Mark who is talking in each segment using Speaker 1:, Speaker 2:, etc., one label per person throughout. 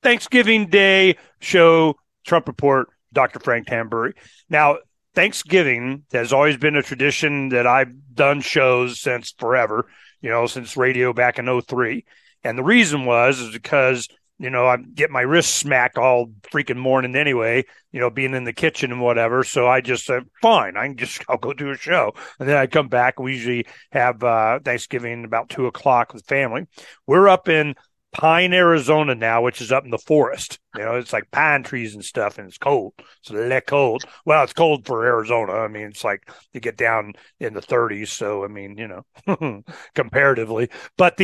Speaker 1: Thanksgiving Day show, Trump Report, Dr. Frank Tambury. Now, Thanksgiving has always been a tradition that I've done shows since forever, since radio back in '03. And the reason is because, I get my wrist smacked all freaking morning anyway, being in the kitchen and whatever. So I just said, fine, I'll go do a show. And then I come back. We usually have Thanksgiving about 2:00 with family. We're up in Pine, Arizona now, which is up in the forest. It's like pine trees and stuff, and it's cold. It's a little cold. Well, it's cold for Arizona. I mean, it's like you get down in the 30s. So, I mean, comparatively. But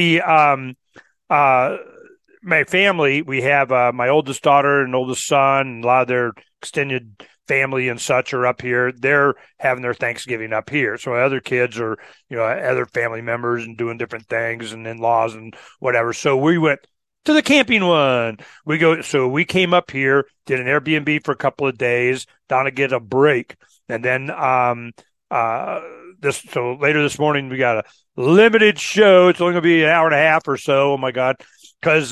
Speaker 1: my family, we have my oldest daughter and oldest son, and a lot of their extended family and such are up here. They're having their Thanksgiving up here. So my other kids are, other family members and doing different things and in-laws and whatever. So we went to the camping one. So we came up here, did an Airbnb for a couple of days, down to get a break. And then so later this morning we got a limited show. It's only gonna be an hour and a half or so. Oh my God. Because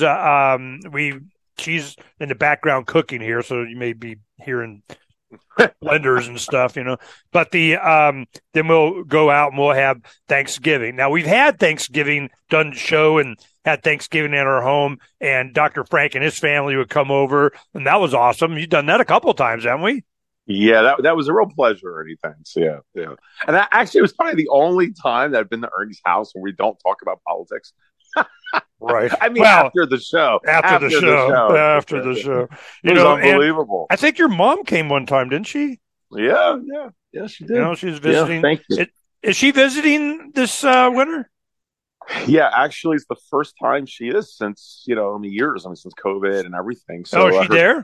Speaker 1: she's in the background cooking here, so you may be hearing blenders and stuff, But then we'll go out and we'll have Thanksgiving. Now we've had Thanksgiving, done the show and had Thanksgiving in our home, and Dr. Frank and his family would come over, and that was awesome. You've done that a couple of times, haven't we?
Speaker 2: Yeah, that was a real pleasure, Ernie. Thanks. Yeah, yeah. And actually, it was probably the only time that I've been to Ernie's house where we don't talk about politics.
Speaker 1: Right.
Speaker 2: I mean,
Speaker 1: Well,
Speaker 2: after the show.
Speaker 1: after the show.
Speaker 2: It was unbelievable.
Speaker 1: I think your mom came one time, didn't she?
Speaker 2: Yeah, she did.
Speaker 1: She was visiting.
Speaker 2: Yeah, thank you.
Speaker 1: Is she visiting this winter?
Speaker 2: Yeah, actually, it's the first time she is since years. I mean, since COVID and everything. So,
Speaker 1: is she there?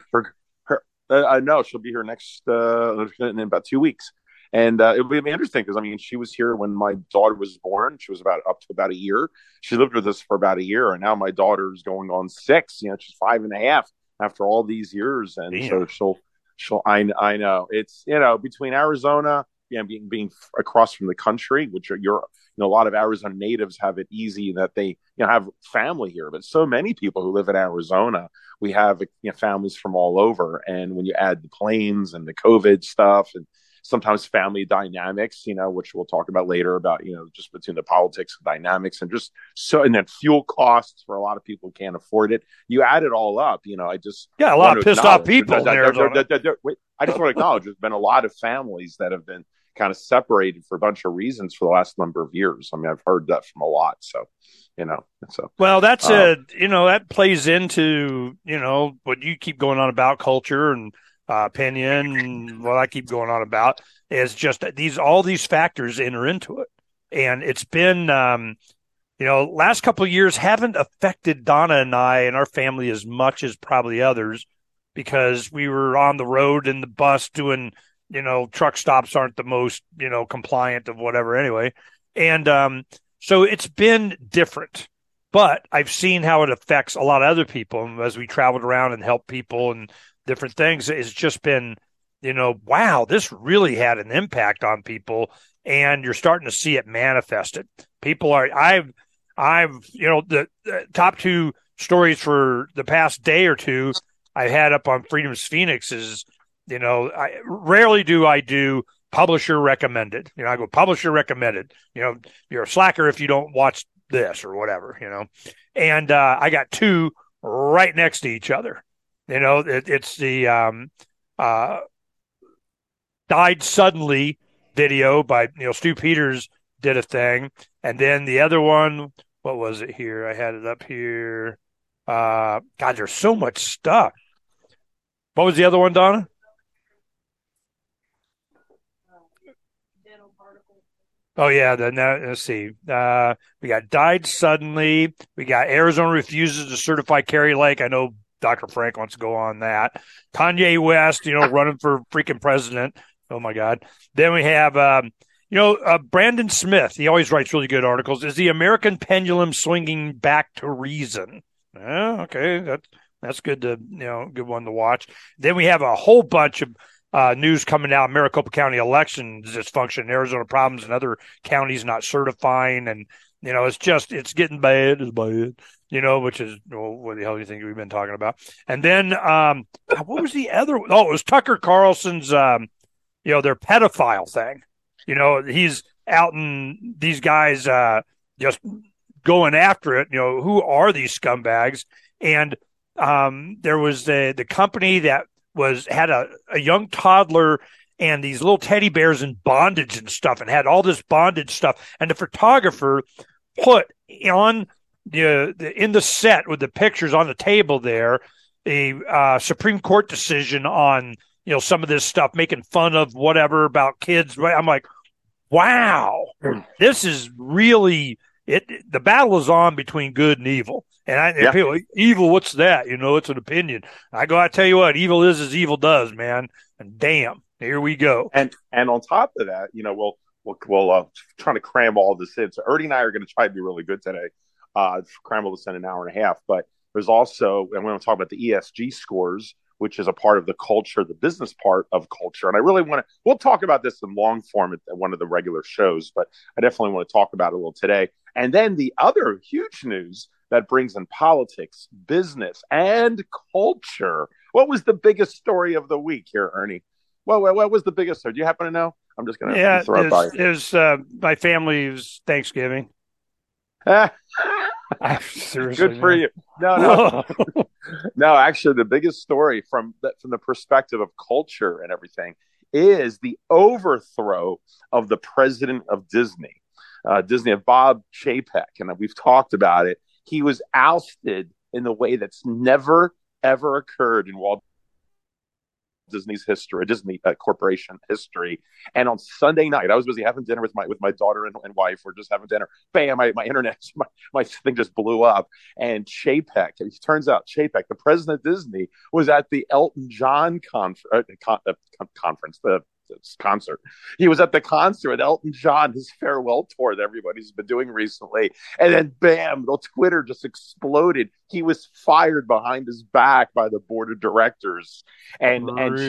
Speaker 2: No, she'll be here next in about 2 weeks. And it'll be interesting because, I mean, she was here when my daughter was born. She was up to about a year. She lived with us for about a year. And now my daughter's going on 6. She's 5.5 after all these years. And
Speaker 1: Damn.
Speaker 2: so I know. It's, between Arizona, being across from the country, which a lot of Arizona natives have it easy that they, have family here. But so many people who live in Arizona, we have, families from all over. And when you add the planes and the COVID stuff and sometimes family dynamics, which we'll talk about later about, just between the politics and dynamics and just and then fuel costs for a lot of people who can't afford it. You add it all up, I just
Speaker 1: a lot of pissed off people in Arizona.
Speaker 2: I just want to acknowledge there's been a lot of families that have been kind of separated for a bunch of reasons for the last number of years. I mean, I've heard that from a lot. So,
Speaker 1: well, that's that plays into, what you keep going on about culture and opinion, and what I keep going on about is just all these factors enter into it. And it's been, last couple of years haven't affected Donna and I and our family as much as probably others, because we were on the road in the bus doing, truck stops aren't the most, compliant of whatever anyway. And so it's been different. But I've seen how it affects a lot of other people as we traveled around and helped people and different things. It's just been, wow, this really had an impact on people, and you're starting to see it manifested. People are, I've, the top 2 stories for the past day or two I had up on Freedom's Phoenix is, rarely do I do publisher recommended. I go publisher recommended. You're a slacker if you don't watch this or whatever, And I got 2 right next to each other. It's the Died Suddenly video by, Stu Peters did a thing. And then the other one, what was it here? I had it up here. God, there's so much stuff. What was the other one, Donna? Oh, yeah. Let's see. We got Died Suddenly. We got Arizona refuses to certify Kari Lake. I know Dr. Frank wants to go on that. Kanye West, running for freaking president. Oh, my God. Then we have, Brandon Smith. He always writes really good articles. Is the American pendulum swinging back to reason? Okay. That's good to, good one to watch. Then we have a whole bunch of news coming out. Maricopa County election dysfunction, Arizona problems, and other counties not certifying. And It's getting bad. It's bad. Which is, what the hell do you think we've been talking about? And then, what was the other? Oh, it was Tucker Carlson's, their pedophile thing. He's out and these guys, just going after it. Who are these scumbags? And there was the company that had a young toddler and these little teddy bears in bondage and stuff, and had all this bondage stuff. And the photographer put on in the set with the pictures on the table there a Supreme Court decision on some of this stuff, making fun of whatever about kids. Right? I'm like, wow, this is really it. The battle is on between good and evil. And people, evil, what's that? It's an opinion. I tell you what, evil is as evil does, man. And damn, here we go.
Speaker 2: And on top of that, we'll trying to cram all this in. So Ernie and I are going to try to be really good today. Cram all this in an hour and a half. But there's also, and we're going to talk about the ESG scores, which is a part of the culture, the business part of culture. And I really we'll talk about this in long form at one of the regular shows, but I definitely want to talk about it a little today. And then the other huge news that brings in politics, business, and culture. What was the biggest story of the week here, Ernie? What was the biggest story? Do you happen to know? I'm just going to throw it by.
Speaker 1: It was my family's Thanksgiving. Seriously,
Speaker 2: good for you. No. No, actually, the biggest story from the perspective of culture and everything is the overthrow of the president of Disney, of Bob Chapek. And we've talked about it. He was ousted in the way that's never, ever occurred in Walt Disney's history, Disney Corporation history. And on Sunday night, I was busy having dinner with my daughter and wife. We're just having dinner. Bam! My internet, my thing just blew up. And Chapek, it turns out Chapek, the president of Disney, was at the Elton John conference, the concert. He was at the concert at Elton John, his farewell tour that everybody's been doing recently. And then bam, the Twitter just exploded. He was fired behind his back by the board of directors. And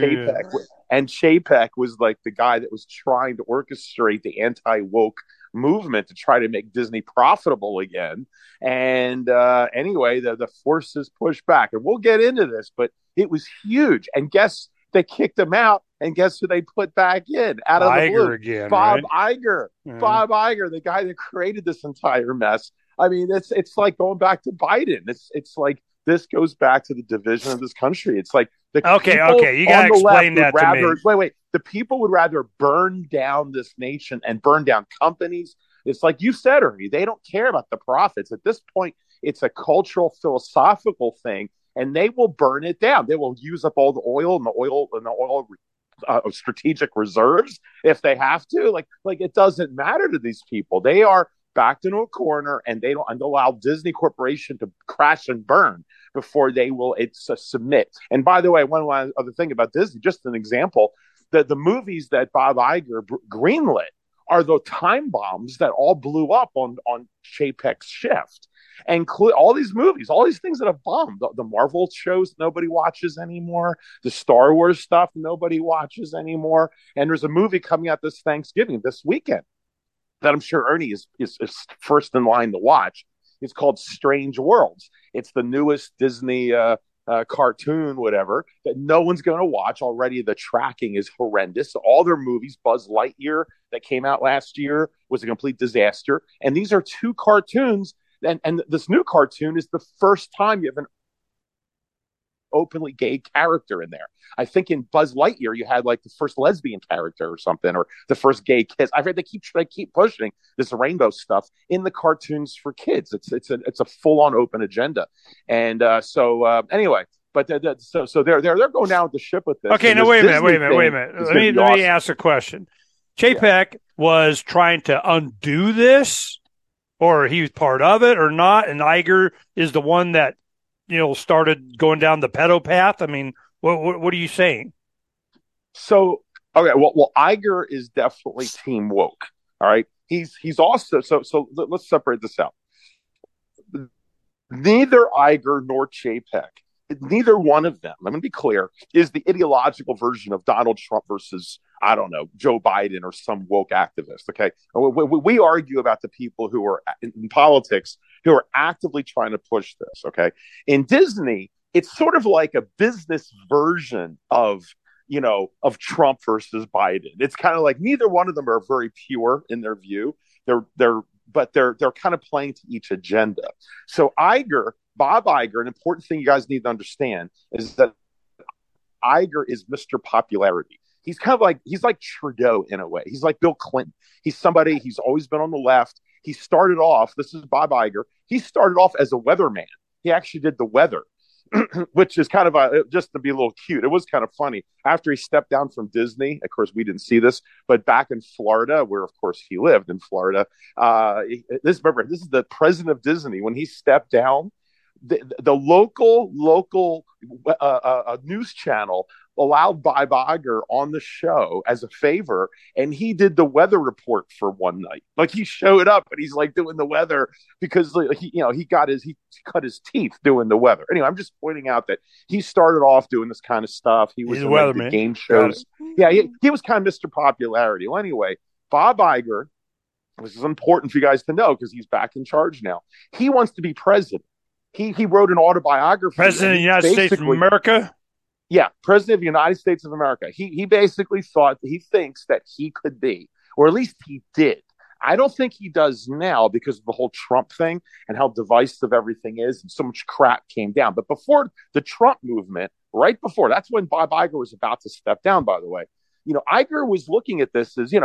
Speaker 2: Chapek was like the guy that was trying to orchestrate the anti-woke movement to try to make Disney profitable again. And anyway, the forces pushed back. And we'll get into this, but it was huge. And they kicked him out, and guess who they put back in out of the blue?
Speaker 1: Again,
Speaker 2: Bob Iger. Yeah. Bob Iger, the guy that created this entire mess. I mean, it's like going back to Biden. It's like this goes back to the division of this country. It's like
Speaker 1: okay, you got to explain that to me.
Speaker 2: Wait. The people would rather burn down this nation and burn down companies. It's like you said, Ernie, they don't care about the profits. At this point, it's a cultural, philosophical thing. And they will burn it down. They will use up all the oil and the oil strategic reserves if they have to. Like it doesn't matter to these people. They are backed into a corner, and they don't allow Disney Corporation to crash and burn before they will submit. And by the way, one other thing about Disney, just an example, that the movies that Bob Iger greenlit are the time bombs that all blew up on Chapek's shift. And all these movies, all these things that have bombed, the Marvel shows nobody watches anymore, the Star Wars stuff nobody watches anymore. And there's a movie coming out this Thanksgiving, this weekend, that I'm sure Ernie is first in line to watch. It's called Strange Worlds. It's the newest Disney cartoon, whatever, that no one's going to watch. Already the tracking is horrendous. All their movies, Buzz Lightyear that came out last year, was a complete disaster. And these are two cartoons. And this new cartoon is the first time you have an openly gay character in there. I think in Buzz Lightyear you had like the first lesbian character or something, or the first gay kiss. I've heard they keep pushing this rainbow stuff in the cartoons for kids. It's a full on open agenda. And anyway. But so they're going down with the ship with this.
Speaker 1: Okay, now wait a minute. Let me ask a question. Chapek was trying to undo this, or he was part of it or not, and Iger is the one that, started going down the pedo path. I mean, what are you saying?
Speaker 2: So, okay, well, Iger is definitely team woke. All right, he's also so. Let's separate this out. Neither Iger nor Chapek, neither one of them, I'm going to be clear, is the ideological version of Donald Trump versus I don't know, Joe Biden or some woke activist. Okay. We argue about the people who are in politics who are actively trying to push this. Okay. In Disney, it's sort of like a business version of Trump versus Biden. It's kind of like neither one of them are very pure in their view. They're kind of playing to each agenda. So Bob Iger, an important thing you guys need to understand is that Iger is Mr. Popularity. He's like Trudeau in a way. He's like Bill Clinton. He's always been on the left. This is Bob Iger. He started off as a weatherman. He actually did the weather, which is kind of just to be a little cute. It was kind of funny. After he stepped down from Disney, of course, we didn't see this, but back in Florida, where of course he lived in Florida, this is the president of Disney. When he stepped down, the local news channel allowed Bob Iger on the show as a favor, and he did the weather report for one night. Like he showed up and he's like doing the weather because he cut his teeth doing the weather. Anyway, I'm just pointing out that he started off doing this kind of stuff. He was in the game shows. Yeah, he was kind of Mr. Popularity. Well, anyway, Bob Iger, this is important for you guys to know because he's back in charge now. He wants to be president. He wrote an autobiography.
Speaker 1: President of the United States of America?
Speaker 2: Yeah, President of the United States of America. He basically thinks that he could be, or at least he did. I don't think he does now because of the whole Trump thing and how divisive everything is and so much crap came down. But before the Trump movement, right before, that's when Bob Iger was about to step down, by the way. Iger was looking at this as,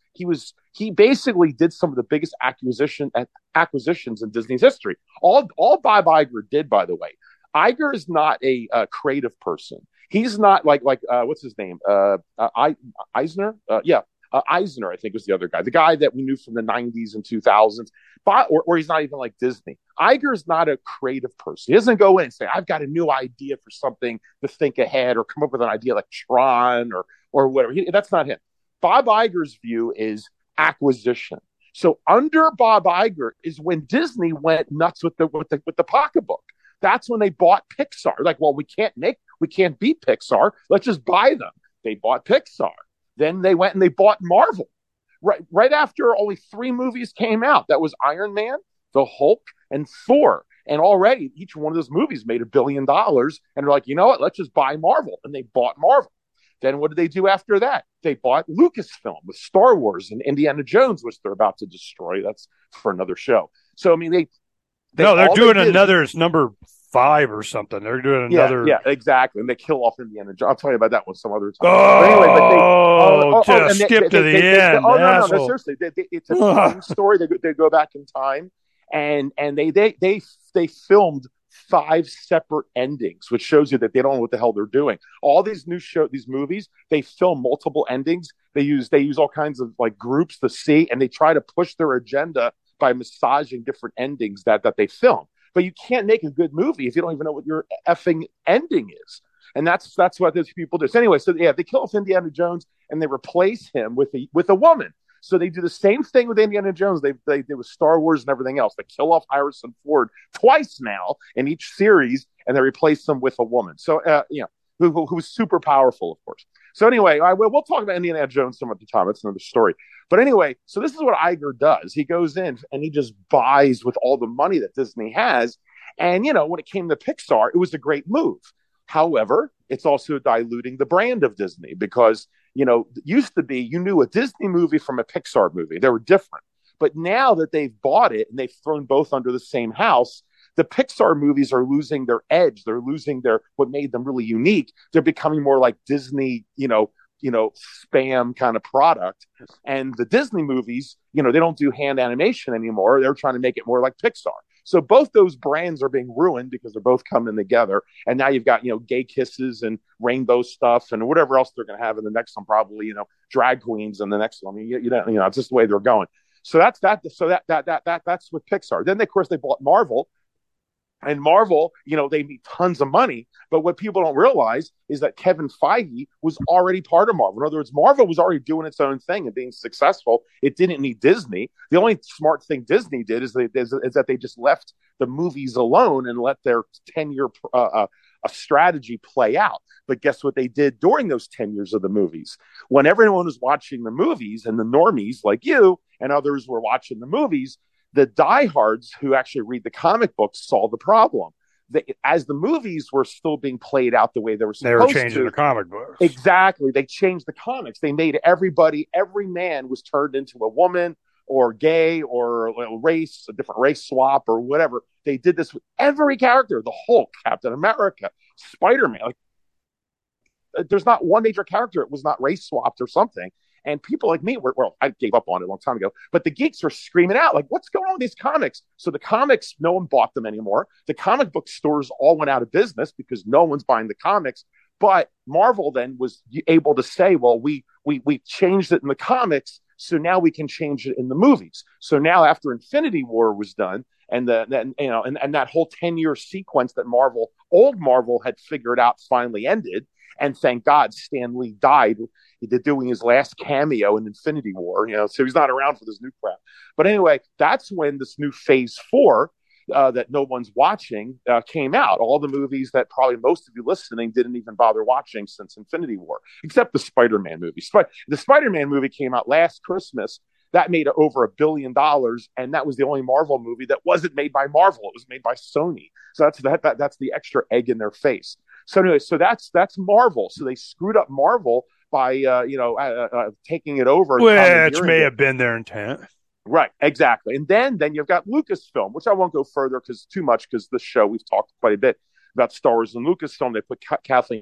Speaker 2: he basically did some of the biggest acquisitions in Disney's history. All Bob Iger did, by the way. Iger is not a creative person. He's not like what's his name? Eisner? Eisner, I think was the other guy. The guy that we knew from the 90s and 2000s. Or he's not even like Disney. Iger is not a creative person. He doesn't go in and say, I've got a new idea for something to think ahead or come up with an idea like Tron or whatever. That's not him. Bob Iger's view is acquisition. So under Bob Iger is when Disney went nuts with the pocketbook. That's when they bought Pixar. Like, well, we can't beat Pixar. Let's just buy them. They bought Pixar. Then they went and they bought Marvel. Right after only 3 movies came out. That was Iron Man, the Hulk, and Thor. And already each one of those movies made $1 billion. And they're like, you know what? Let's just buy Marvel. And they bought Marvel. Then what did they do after that? They bought Lucasfilm with Star Wars and Indiana Jones, which they're about to destroy. That's for another show. So, I mean,
Speaker 1: they're doing another number 5 or something. They're doing another.
Speaker 2: Yeah, exactly. And they kill off Indiana Jones. I'll tell you about that one some other time.
Speaker 1: Skip to the end.
Speaker 2: No, seriously. It's a time story. They go back in time, and they filmed 5 separate endings, which shows you that they don't know what the hell they're doing. All these movies, they film multiple endings. They use all kinds of like groups to see, and they try to push their agenda by massaging different endings that they film. But you can't make a good movie if you don't even know what your effing ending is. And that's what those people do. So anyway, they kill off Indiana Jones and they replace him with a woman. So they do the same thing with Indiana Jones. They did with Star Wars and everything else. They kill off Harrison Ford twice now in each series, and they replace him with a woman. So who's super powerful, of course. So anyway, we'll talk about Indiana Jones some other time. That's another story. But anyway, so this is what Iger does. He goes in and he just buys with all the money that Disney has. And, when it came to Pixar, it was a great move. However, it's also diluting the brand of Disney because, it used to be you knew a Disney movie from a Pixar movie. They were different. But now that they've bought it and they've thrown both under the same house, the Pixar movies are losing their edge. They're losing what made them really unique. They're becoming more like Disney, spam kind of product. And the Disney movies, they don't do hand animation anymore. They're trying to make it more like Pixar. So both those brands are being ruined because they're both coming together. And now you've got, gay kisses and rainbow stuff and whatever else they're going to have in the next one, probably, drag queens in the next one. I mean, it's just the way they're going. So that's that. So that's with Pixar. Then, of course, they bought Marvel. And Marvel, they need tons of money. But what people don't realize is that Kevin Feige was already part of Marvel. In other words, Marvel was already doing its own thing and being successful. It didn't need Disney. The only smart thing Disney did is that they just left the movies alone and let their 10-year a strategy play out. But guess what they did during those 10 years of the movies? When everyone was watching the movies and the normies like you and others were watching the movies, the diehards who actually read the comic books saw the problem. As the movies were still being played out the way they were supposed to.
Speaker 1: They were changing the comic books.
Speaker 2: Exactly. They changed the comics. They made every man was turned into a woman or gay or a different race swap or whatever. They did this with every character, the Hulk, Captain America, Spider-Man. Like, there's not one major character that was not race swapped or something. And people like me I gave up on it a long time ago, but the geeks were screaming out, like, what's going on with these comics? So the comics, no one bought them anymore. The comic book stores all went out of business because no one's buying the comics. But Marvel then was able to say, well, we changed it in the comics, so now we can change it in the movies. So now after Infinity War was done, and that whole 10-year sequence that old Marvel had figured out finally ended. And thank God Stan Lee died doing his last cameo in Infinity War, so he's not around for this new crap. But anyway, that's when this new Phase 4 that no one's watching came out. All the movies that probably most of you listening didn't even bother watching since Infinity War, except the Spider-Man movie. The Spider-Man movie came out last Christmas. That made over $1 billion, and that was the only Marvel movie that wasn't made by Marvel. It was made by Sony. So that's the extra egg in their face. So anyway, that's Marvel. So they screwed up Marvel by taking it over,
Speaker 1: which may have been their intent.
Speaker 2: Right, exactly. And then you've got Lucasfilm, which I won't go further because this show we've talked quite a bit about Star Wars and Lucasfilm. They put Kathleen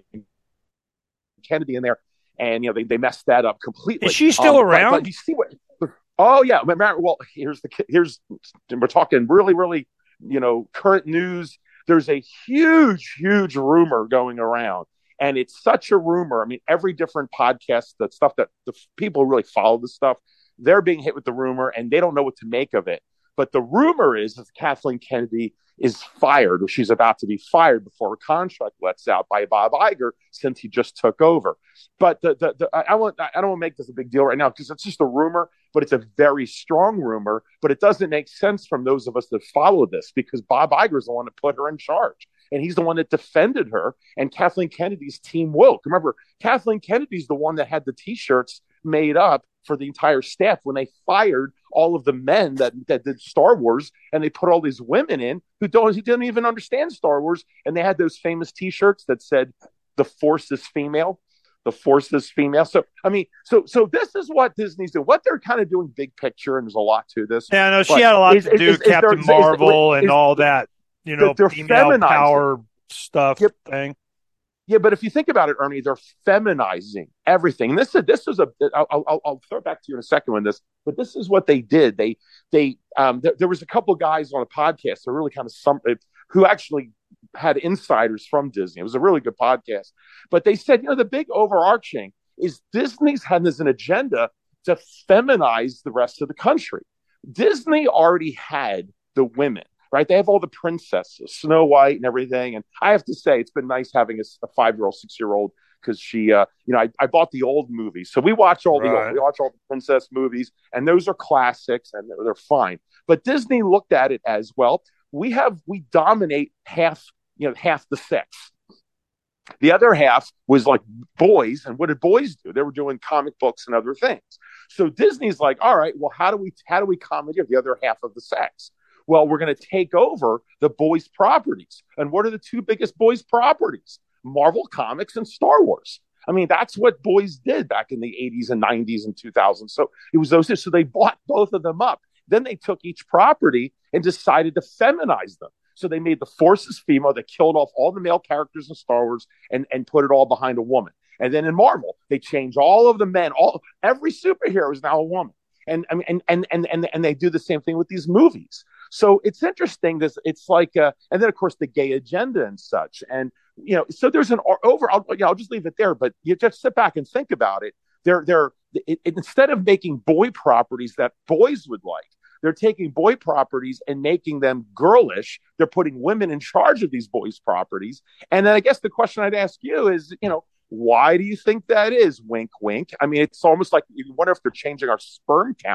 Speaker 2: Kennedy in there, and they messed that up completely.
Speaker 1: Is she still around?
Speaker 2: But you see what? Oh yeah. Well, here's we're talking really, really, current news. There's a huge rumor going around, and it's such a rumor. I mean, every different podcast, the stuff that the people really follow the stuff, they're being hit with the rumor, and they don't know what to make of it. But the rumor is that Kathleen Kennedy is fired, or she's about to be fired before her contract lets out by Bob Iger, since he just took over. But I don't want to make this a big deal right now because it's just a rumor, but it's a very strong rumor. But it doesn't make sense from those of us that follow this because Bob Iger is the one that put her in charge. And he's the one that defended her. And Kathleen Kennedy's team woke. Remember, Kathleen Kennedy's the one that had the T-shirts made up for the entire staff when they fired all of the men that did Star Wars, and they put all these women in who didn't even understand Star Wars, and they had those famous T-shirts that said "The Force is female." The Force is female. So I mean, so this is what Disney's doing. What they're kind of doing, big picture, and there's a lot to this.
Speaker 1: Yeah, no, she had a lot to do with Captain Marvel and all that. Female power stuff thing.
Speaker 2: Yeah, but if you think about it, Ernie, they're feminizing everything. And I'll throw it back to you in a second on this, but this is what they did. There was a couple of guys on a podcast that really kind of who actually had insiders from Disney. It was a really good podcast, but they said, the big overarching is Disney's had as an agenda to feminize the rest of the country. Disney already had the women. Right, they have all the princesses, Snow White and everything. And I have to say, it's been nice having a 5-year-old, 6-year-old because she, I bought the old movies, so we watch all the princess movies, and those are classics and they're fine. But Disney looked at it as well. We dominate half the sex. The other half was like boys, and what did boys do? They were doing comic books and other things. So Disney's like, all right, well, how do we commandeer the other half of the sex? Well, we're going to take over the boys' properties. And what are the two biggest boys' properties? Marvel Comics and Star Wars. I mean, that's what boys did back in the 80s and 90s and 2000s. So it was those two. So they bought both of them up. Then they took each property and decided to feminize them. So they made the Forces female. They killed off all the male characters in Star Wars and put it all behind a woman. And then in Marvel, they changed all of the men. Every superhero is now a woman. And they do the same thing with these movies. So it's interesting. It's like, and then of course the gay agenda and such, and so there's an overall. I'll just leave it there. But you just sit back and think about it. Instead of making boy properties that boys would like, they're taking boy properties and making them girlish. They're putting women in charge of these boys' properties. And then I guess the question I'd ask you is, why do you think that is? Wink, wink. I mean, it's almost like you wonder if they're changing our sperm counts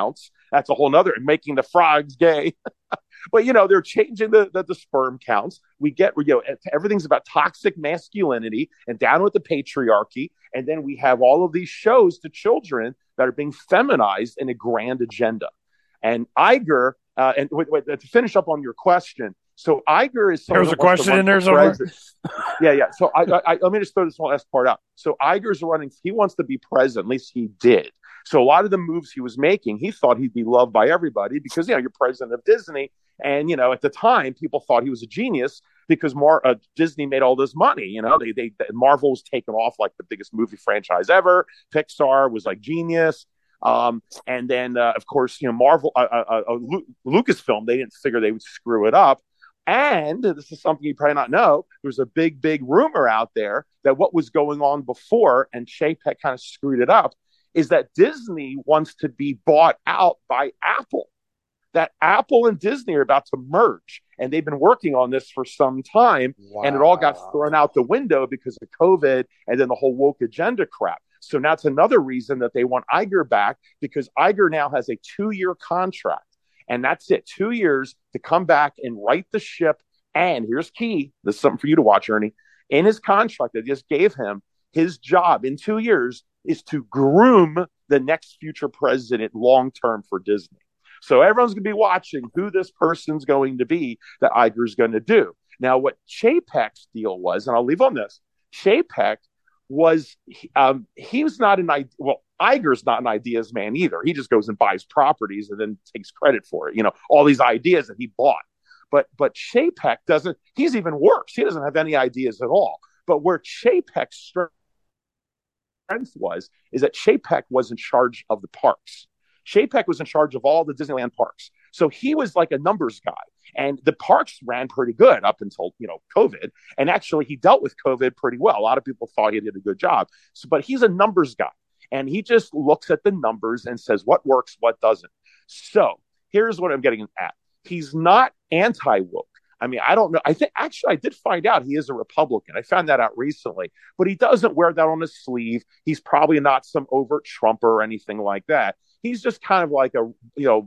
Speaker 2: That's a whole nother, making the frogs gay. But they're changing the sperm counts. We get everything's about toxic masculinity and down with the patriarchy, and then we have all of these shows to children that are being feminized in a grand agenda. And Iger, and to finish up on your question, so Iger is
Speaker 1: someone. There's a question in there somewhere.
Speaker 2: Yeah. So let me just throw this last part out. So Iger's running. He wants to be president. At least he did. So a lot of the moves he was making, he thought he'd be loved by everybody because you're president of Disney. And at the time, people thought he was a genius because Disney made all this money. Marvel was taken off like the biggest movie franchise ever. Pixar was like genius. And then, of course, Marvel, Lucasfilm, they didn't figure they would screw it up. And this is something you probably not know. There's a big, big rumor out there that what was going on before, and Chapek kind of screwed it up, is that Disney wants to be bought out by Apple. That Apple and Disney are about to merge, and they've been working on this for some time. Wow. And it all got thrown out the window because of COVID and then the whole woke agenda crap. So now it's another reason that they want Iger back, because Iger now has a 2-year contract, and that's it, 2 years to come back and right the ship. And here's key. This is something for you to watch, Ernie. In his contract that just gave him, his job in 2 years is to groom the next future president long-term for Disney. So everyone's going to be watching who this person's going to be that Iger's going to do. Now, what Chapek's deal was, and I'll leave on this, Chapek was, he was not Iger's not an ideas man either. He just goes and buys properties and then takes credit for it. All these ideas that he bought. But Chapek doesn't, he's even worse. He doesn't have any ideas at all. But where Chapek's strength is that Chapek was in charge of the parks. Chapek was in charge of all the Disneyland parks. So he was like a numbers guy. And the parks ran pretty good up until, COVID. And actually, he dealt with COVID pretty well. A lot of people thought he did a good job. But he's a numbers guy. And he just looks at the numbers and says what works, what doesn't. So here's what I'm getting at. He's not anti-woke. I mean, I don't know. I think actually I did find out he is a Republican. I found that out recently. But he doesn't wear that on his sleeve. He's probably not some overt Trumper or anything like that. He's just kind of like a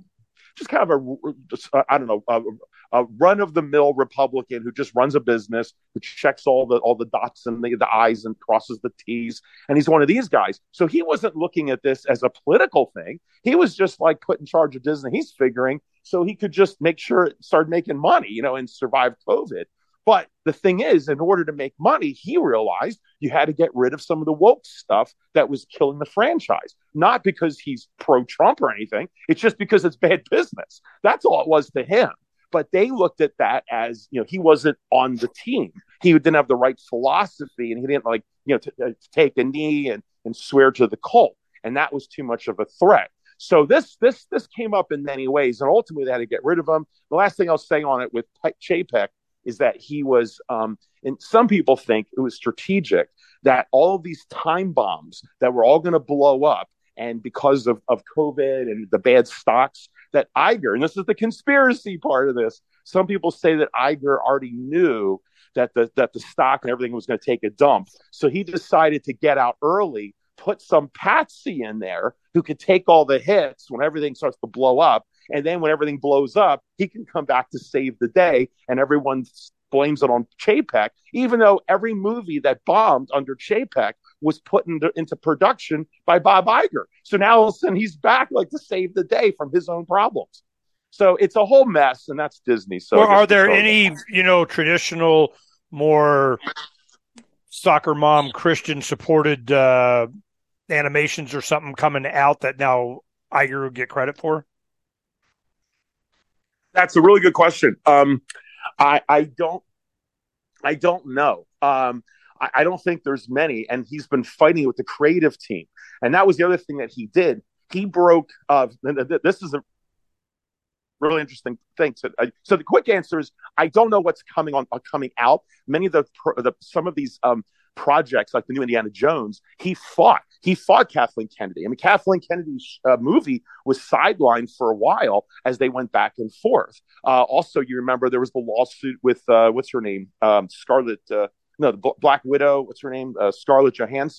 Speaker 2: run-of-the-mill Republican who just runs a business, who checks all the dots and the I's and crosses the T's. And he's one of these guys. So he wasn't looking at this as a political thing. He was just like put in charge of Disney. He's figuring so he could just make sure it started making money, and survive COVID. But the thing is, in order to make money, he realized you had to get rid of some of the woke stuff that was killing the franchise. Not because he's pro-Trump or anything. It's just because it's bad business. That's all it was to him. But they looked at that as, he wasn't on the team. He didn't have the right philosophy, and he didn't to take a knee and swear to the cult. And that was too much of a threat. So this came up in many ways, and ultimately they had to get rid of him. The last thing I'll say on it with Chapek is that he was, and some people think it was strategic, that all of these time bombs that were all going to blow up, and because of COVID and the bad stocks, that Iger, and this is the conspiracy part of this, some people say that Iger already knew that the stock and everything was going to take a dump. So he decided to get out early, put some patsy in there who could take all the hits when everything starts to blow up. And then when everything blows up, he can come back to save the day, and everyone blames it on Chapek, even though every movie that bombed under Chapek was put into production by Bob Iger. So now all of a sudden he's back to save the day from his own problems. So it's a whole mess, and that's Disney. So
Speaker 1: well, are there any, traditional, more soccer mom Christian supported animations or something coming out that now Iger will get credit for?
Speaker 2: That's a really good question. I don't know. I don't think there's many, and he's been fighting with the creative team. And that was the other thing that he did. He broke. This is a really interesting thing. So the quick answer is I don't know what's coming out. Many of some of these projects, like the new Indiana Jones, he fought Kathleen Kennedy. I mean, Kathleen Kennedy's movie was sidelined for a while as they went back and forth. Also, you remember there was the lawsuit with what's her name, Black Widow. What's her name, Scarlett Johansson.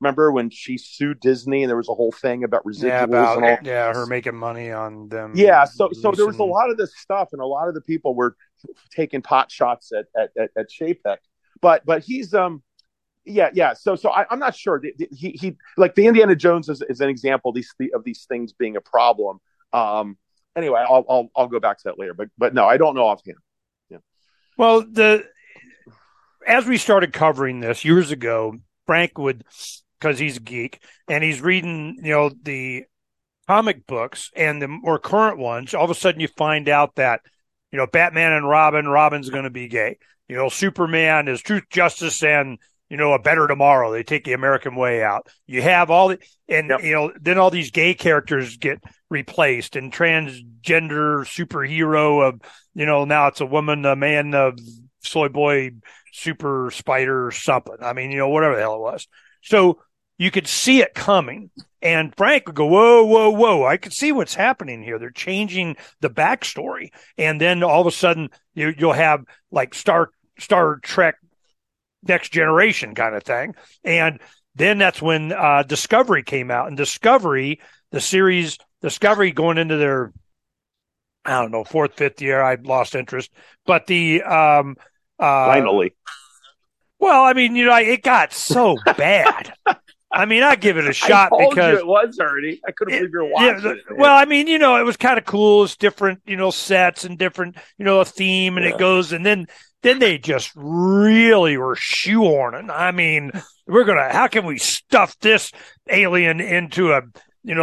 Speaker 2: Remember when she sued Disney and there was a whole thing about residuals and all?
Speaker 1: Yeah, her making money on them.
Speaker 2: Yeah, so there was a lot of this stuff, and a lot of the people were taking pot shots at Chapek. But he's yeah. So I'm not sure. He like the Indiana Jones is an example of these things being a problem. Anyway, I'll go back to that later. But no, I don't know offhand. Yeah.
Speaker 1: Well, as we started covering this years ago, Frank would, because he's a geek and he's reading, the comic books and the more current ones. All of a sudden, you find out that Batman and Robin's going to be gay. Superman is truth, justice, and a better tomorrow. They take the American way out. You have then all these gay characters get replaced, and transgender superhero of, now it's a woman, a man, a soy boy, super spider, something. I mean, whatever the hell it was. So you could see it coming. And Frank would go, whoa, whoa, whoa. I could see what's happening here. They're changing the backstory. And then all of a sudden you'll have like Star Trek Next Generation kind of thing. And then that's when Discovery came out. And Discovery, the series Discovery going into their, I don't know, fourth, fifth year, I lost interest. But
Speaker 2: finally.
Speaker 1: Well, I mean, it got so bad. I mean, I give it a shot because
Speaker 2: it was Ernie. I couldn't believe you were watching it.
Speaker 1: Well, I mean, it was kind of cool. It's different, sets and different, a theme, and it goes, and then they just really were shoehorning. I mean, how can we stuff this alien into a,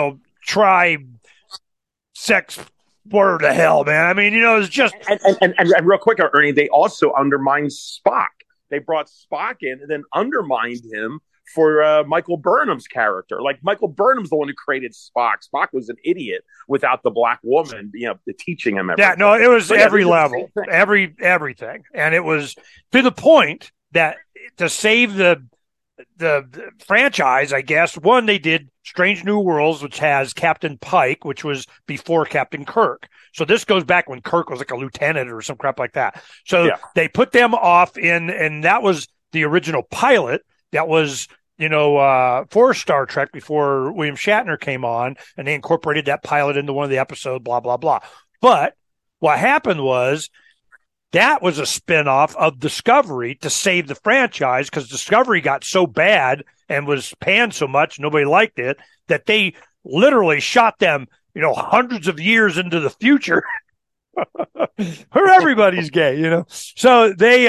Speaker 1: tri-sex, whatever the hell, man? I mean, it's just
Speaker 2: and real quick, Ernie, they also undermined Spock. They brought Spock in and then undermined him for Michael Burnham's character. Like, Michael Burnham's the one who created Spock. Spock was an idiot without the black woman, teaching him everything.
Speaker 1: Yeah, no, it was every level, everything. And it was to the point that to save the franchise, I guess, one, they did Strange New Worlds, which has Captain Pike, which was before Captain Kirk. So this goes back when Kirk was like a lieutenant or some crap like that. So they put them off and that was the original pilot that was, for Star Trek before William Shatner came on, and they incorporated that pilot into one of the episodes, blah, blah, blah. But what happened was that was a spinoff of Discovery to save the franchise, because Discovery got so bad and was panned so much, nobody liked it, that they literally shot them, hundreds of years into the future where everybody's gay, So they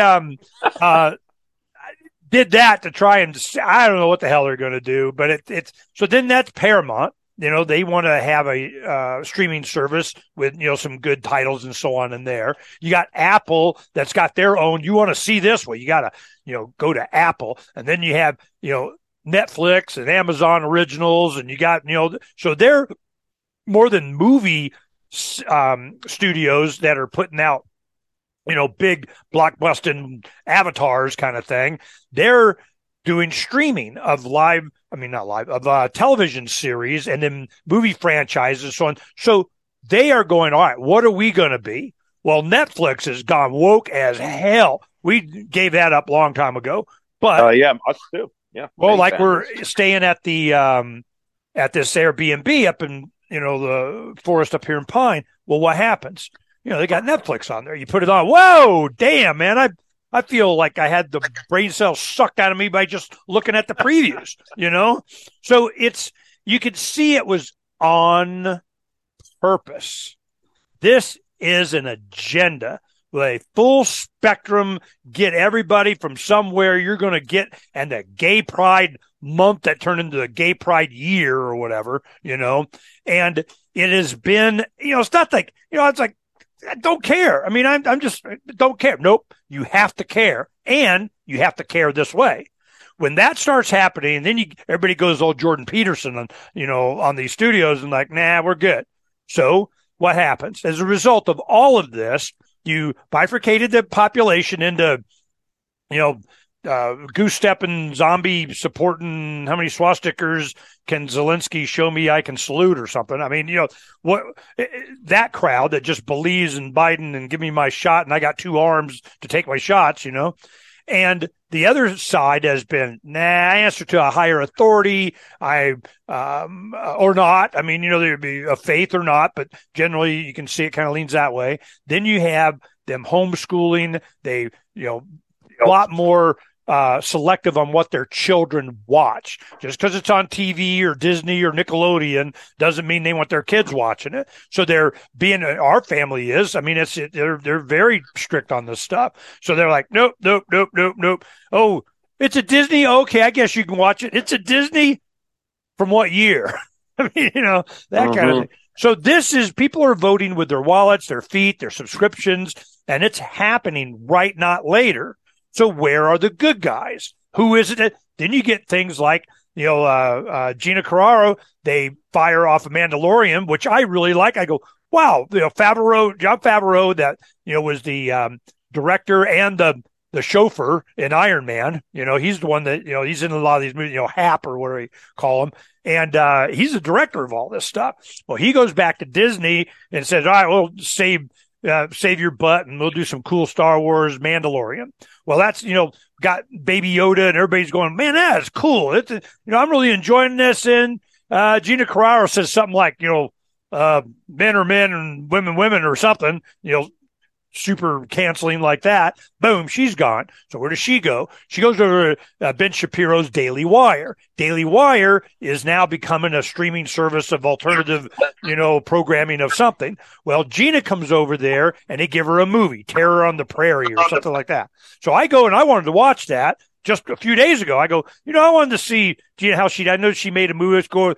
Speaker 1: did that to try and, I don't know what the hell they're going to do, but it's so then that's Paramount. They want to have a streaming service with, some good titles and so on in there. You got Apple that's got their own. You want to see this way, you got to, go to Apple. And then you have, Netflix and Amazon Originals, and you got, so they're more than movie studios that are putting out, big blockbusting avatars kind of thing. They're doing streaming of television series and then movie franchises and so on. So they are going, all right, what are we going to be? Well, Netflix has gone woke as hell. We gave that up a long time ago, but
Speaker 2: us too. Yeah.
Speaker 1: Well, like we're staying at the at this Airbnb up in the forest up here in Pine. Well, what happens? They got Netflix on there. You put it on. Whoa, damn, man! I feel like I had the brain cells sucked out of me by just looking at the previews. So you could see it was on purpose. This is an agenda with a full spectrum, get everybody from somewhere you're going to get, and the gay pride month that turned into the gay pride year or whatever, and it has been, it's not like, it's like, I don't care. I mean, I'm just don't care. Nope. You have to care, and you have to care this way. When that starts happening, and then everybody goes all Jordan Peterson on, on these studios and like, nah, we're good. So what happens as a result of all of this? You bifurcated the population into, goose stepping, zombie supporting. How many swastikas can Zelensky show me I can salute or something? I mean, what that crowd that just believes in Biden and give me my shot, and I got two arms to take my shots, And the other side has been, nah, I answer to a higher authority. Or not. I mean, there'd be a faith or not, but generally you can see it kind of leans that way. Then you have them homeschooling. They, a lot more selective on what their children watch. Just because it's on TV or Disney or Nickelodeon doesn't mean they want their kids watching it. So they're being, our family is, I mean, they're very strict on this stuff. So they're like, nope, nope, nope, nope, nope. Oh, it's a Disney. Okay, I guess you can watch it. It's a Disney. From what year? I mean, that kind of thing. So people are voting with their wallets, their feet, their subscriptions, and it's happening right, not later. So where are the good guys? Who is it? Then you get things like, Gina Carano, they fire off a Mandalorian, which I really like. I go, wow, Jon Favreau, that, was the director and the chauffeur in Iron Man. He's the one that, he's in a lot of these movies, Hap or whatever you call him. And he's the director of all this stuff. Well, he goes back to Disney and says, all right, we'll save your butt and we'll do some cool Star Wars Mandalorian. Well, that's, got Baby Yoda and everybody's going, man, that is cool. It's, I'm really enjoying this. And Gina Carano says something like, men are men and women or something, super canceling like that. Boom, she's gone. So where does she go? She goes over to Ben Shapiro's Daily Wire. Daily Wire is now becoming a streaming service of alternative, programming of something. Well, Gina comes over there and they give her a movie, Terror on the Prairie or something like that. So I go and I wanted to watch that just a few days ago. I go, I wanted to see Gina, I know she made a movie. Let's go,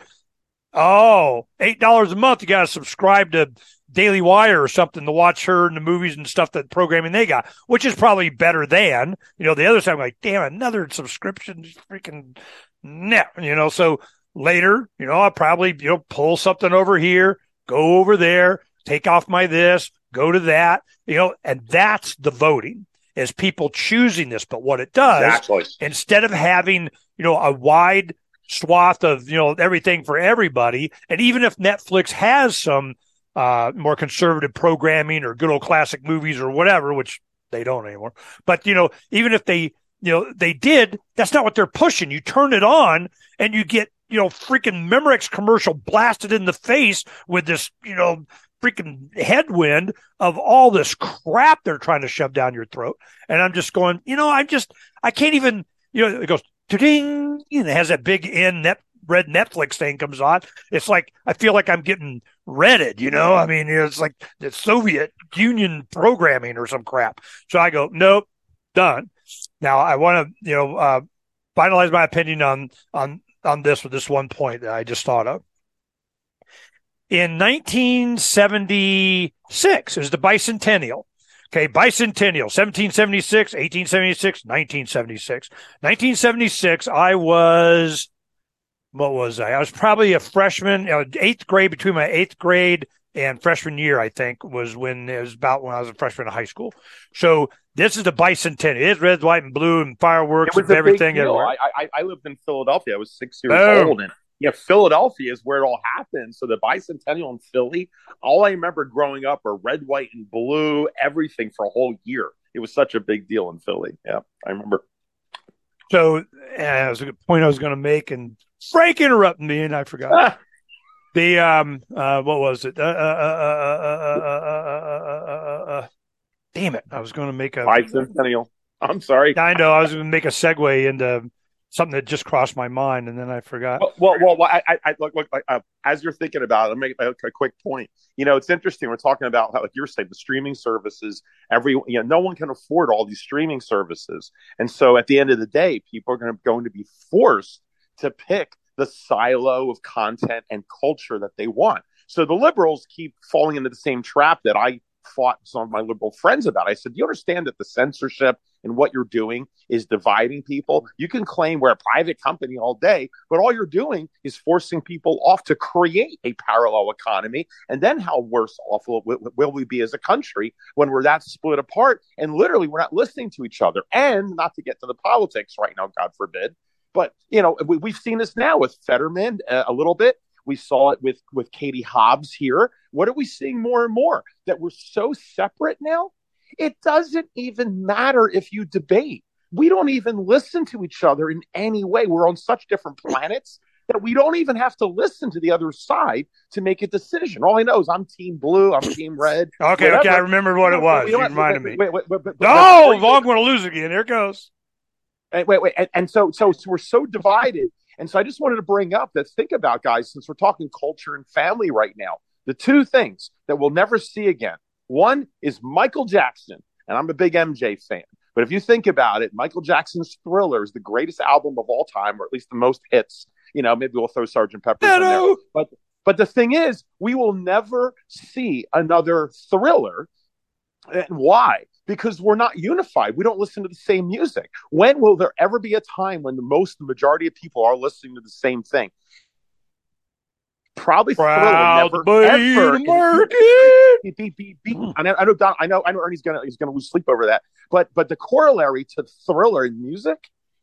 Speaker 1: $8 a month. You got to subscribe to Daily Wire or something to watch her and the movies and stuff, that programming they got, which is probably better than, the other side. I'm like, damn, another subscription, freaking no, so later, I'll probably, pull something over here, go over there, take off my this, go to that, and that's the voting, is people choosing this. But what it does, instead of having, a wide swath of, everything for everybody, and even if Netflix has some more conservative programming or good old classic movies or whatever, which they don't anymore. But, even if they did, that's not what they're pushing. You turn it on and you get, freaking Memorex commercial blasted in the face with this, freaking headwind of all this crap they're trying to shove down your throat. And I'm just going, I can't even, it goes, ding, and it has that big red Netflix thing comes on. It's like, I feel like I'm getting Reddit, I mean, it's like the Soviet Union programming or some crap. So I go, nope, done. Now I want to, finalize my opinion on this with this one point that I just thought of. In 1976, it was the bicentennial. Okay, bicentennial, 1776, 1876, 1976. 1976, what was I? I was probably a freshman, eighth grade, between my eighth grade and freshman year, I think, was when it was about when I was a freshman in high school. So this is the bicentennial. It's red, white, and blue, and fireworks and everything.
Speaker 2: I lived in Philadelphia. I was 6 years old, and Philadelphia is where it all happened. So the bicentennial in Philly, all I remember growing up are red, white, and blue, everything for a whole year. It was such a big deal in Philly. Yeah, I remember.
Speaker 1: So that was a good point I was going to make, and Frank interrupted me, and I forgot. The what was it? Damn it! I was going to make a
Speaker 2: bicentennial. I'm sorry.
Speaker 1: I know I was going to make a segue into something that just crossed my mind, and then I forgot.
Speaker 2: Well, I look. As you're thinking about it, I'll make a quick point. It's interesting. We're talking about how, like you're saying, the streaming services. No one can afford all these streaming services, and so at the end of the day, people are going to be forced to pick the silo of content and culture that they want. So the liberals keep falling into the same trap that I fought some of my liberal friends about. I said, do you understand that the censorship and what you're doing is dividing people? You can claim we're a private company all day, but all you're doing is forcing people off to create a parallel economy. And then how worse off will we be as a country when we're that split apart and literally we're not listening to each other? And not to get to the politics right now, God forbid, but, we've seen this now with Fetterman a little bit. We saw it with Katie Hobbs here. What are we seeing more and more? That we're so separate now? It doesn't even matter if you debate. we don't even listen to each other in any way. We're on such different planets that we don't even have to listen to the other side to make a decision. All I know is I'm team blue, I'm team red.
Speaker 1: Okay,
Speaker 2: whatever.
Speaker 1: I remember what it was. You reminded me.
Speaker 2: Oh,
Speaker 1: I'm going to lose again. Here it goes.
Speaker 2: And so we're so divided. And so I just wanted to bring up that, think about, guys, since we're talking culture and family right now, the two things that we'll never see again. One is Michael Jackson, and I'm a big MJ fan. But if you think about it, Michael Jackson's Thriller is the greatest album of all time, or at least the most hits. Maybe we'll throw Sgt. Pepper's in there. But the thing is, we will never see another Thriller. And why? Because we're not unified. We don't listen to the same music. When will there ever be a time when the majority of people are listening to the same thing? Probably Thriller will never ever be. I know Don. I know Ernie's gonna lose sleep over that. But the corollary to Thriller in music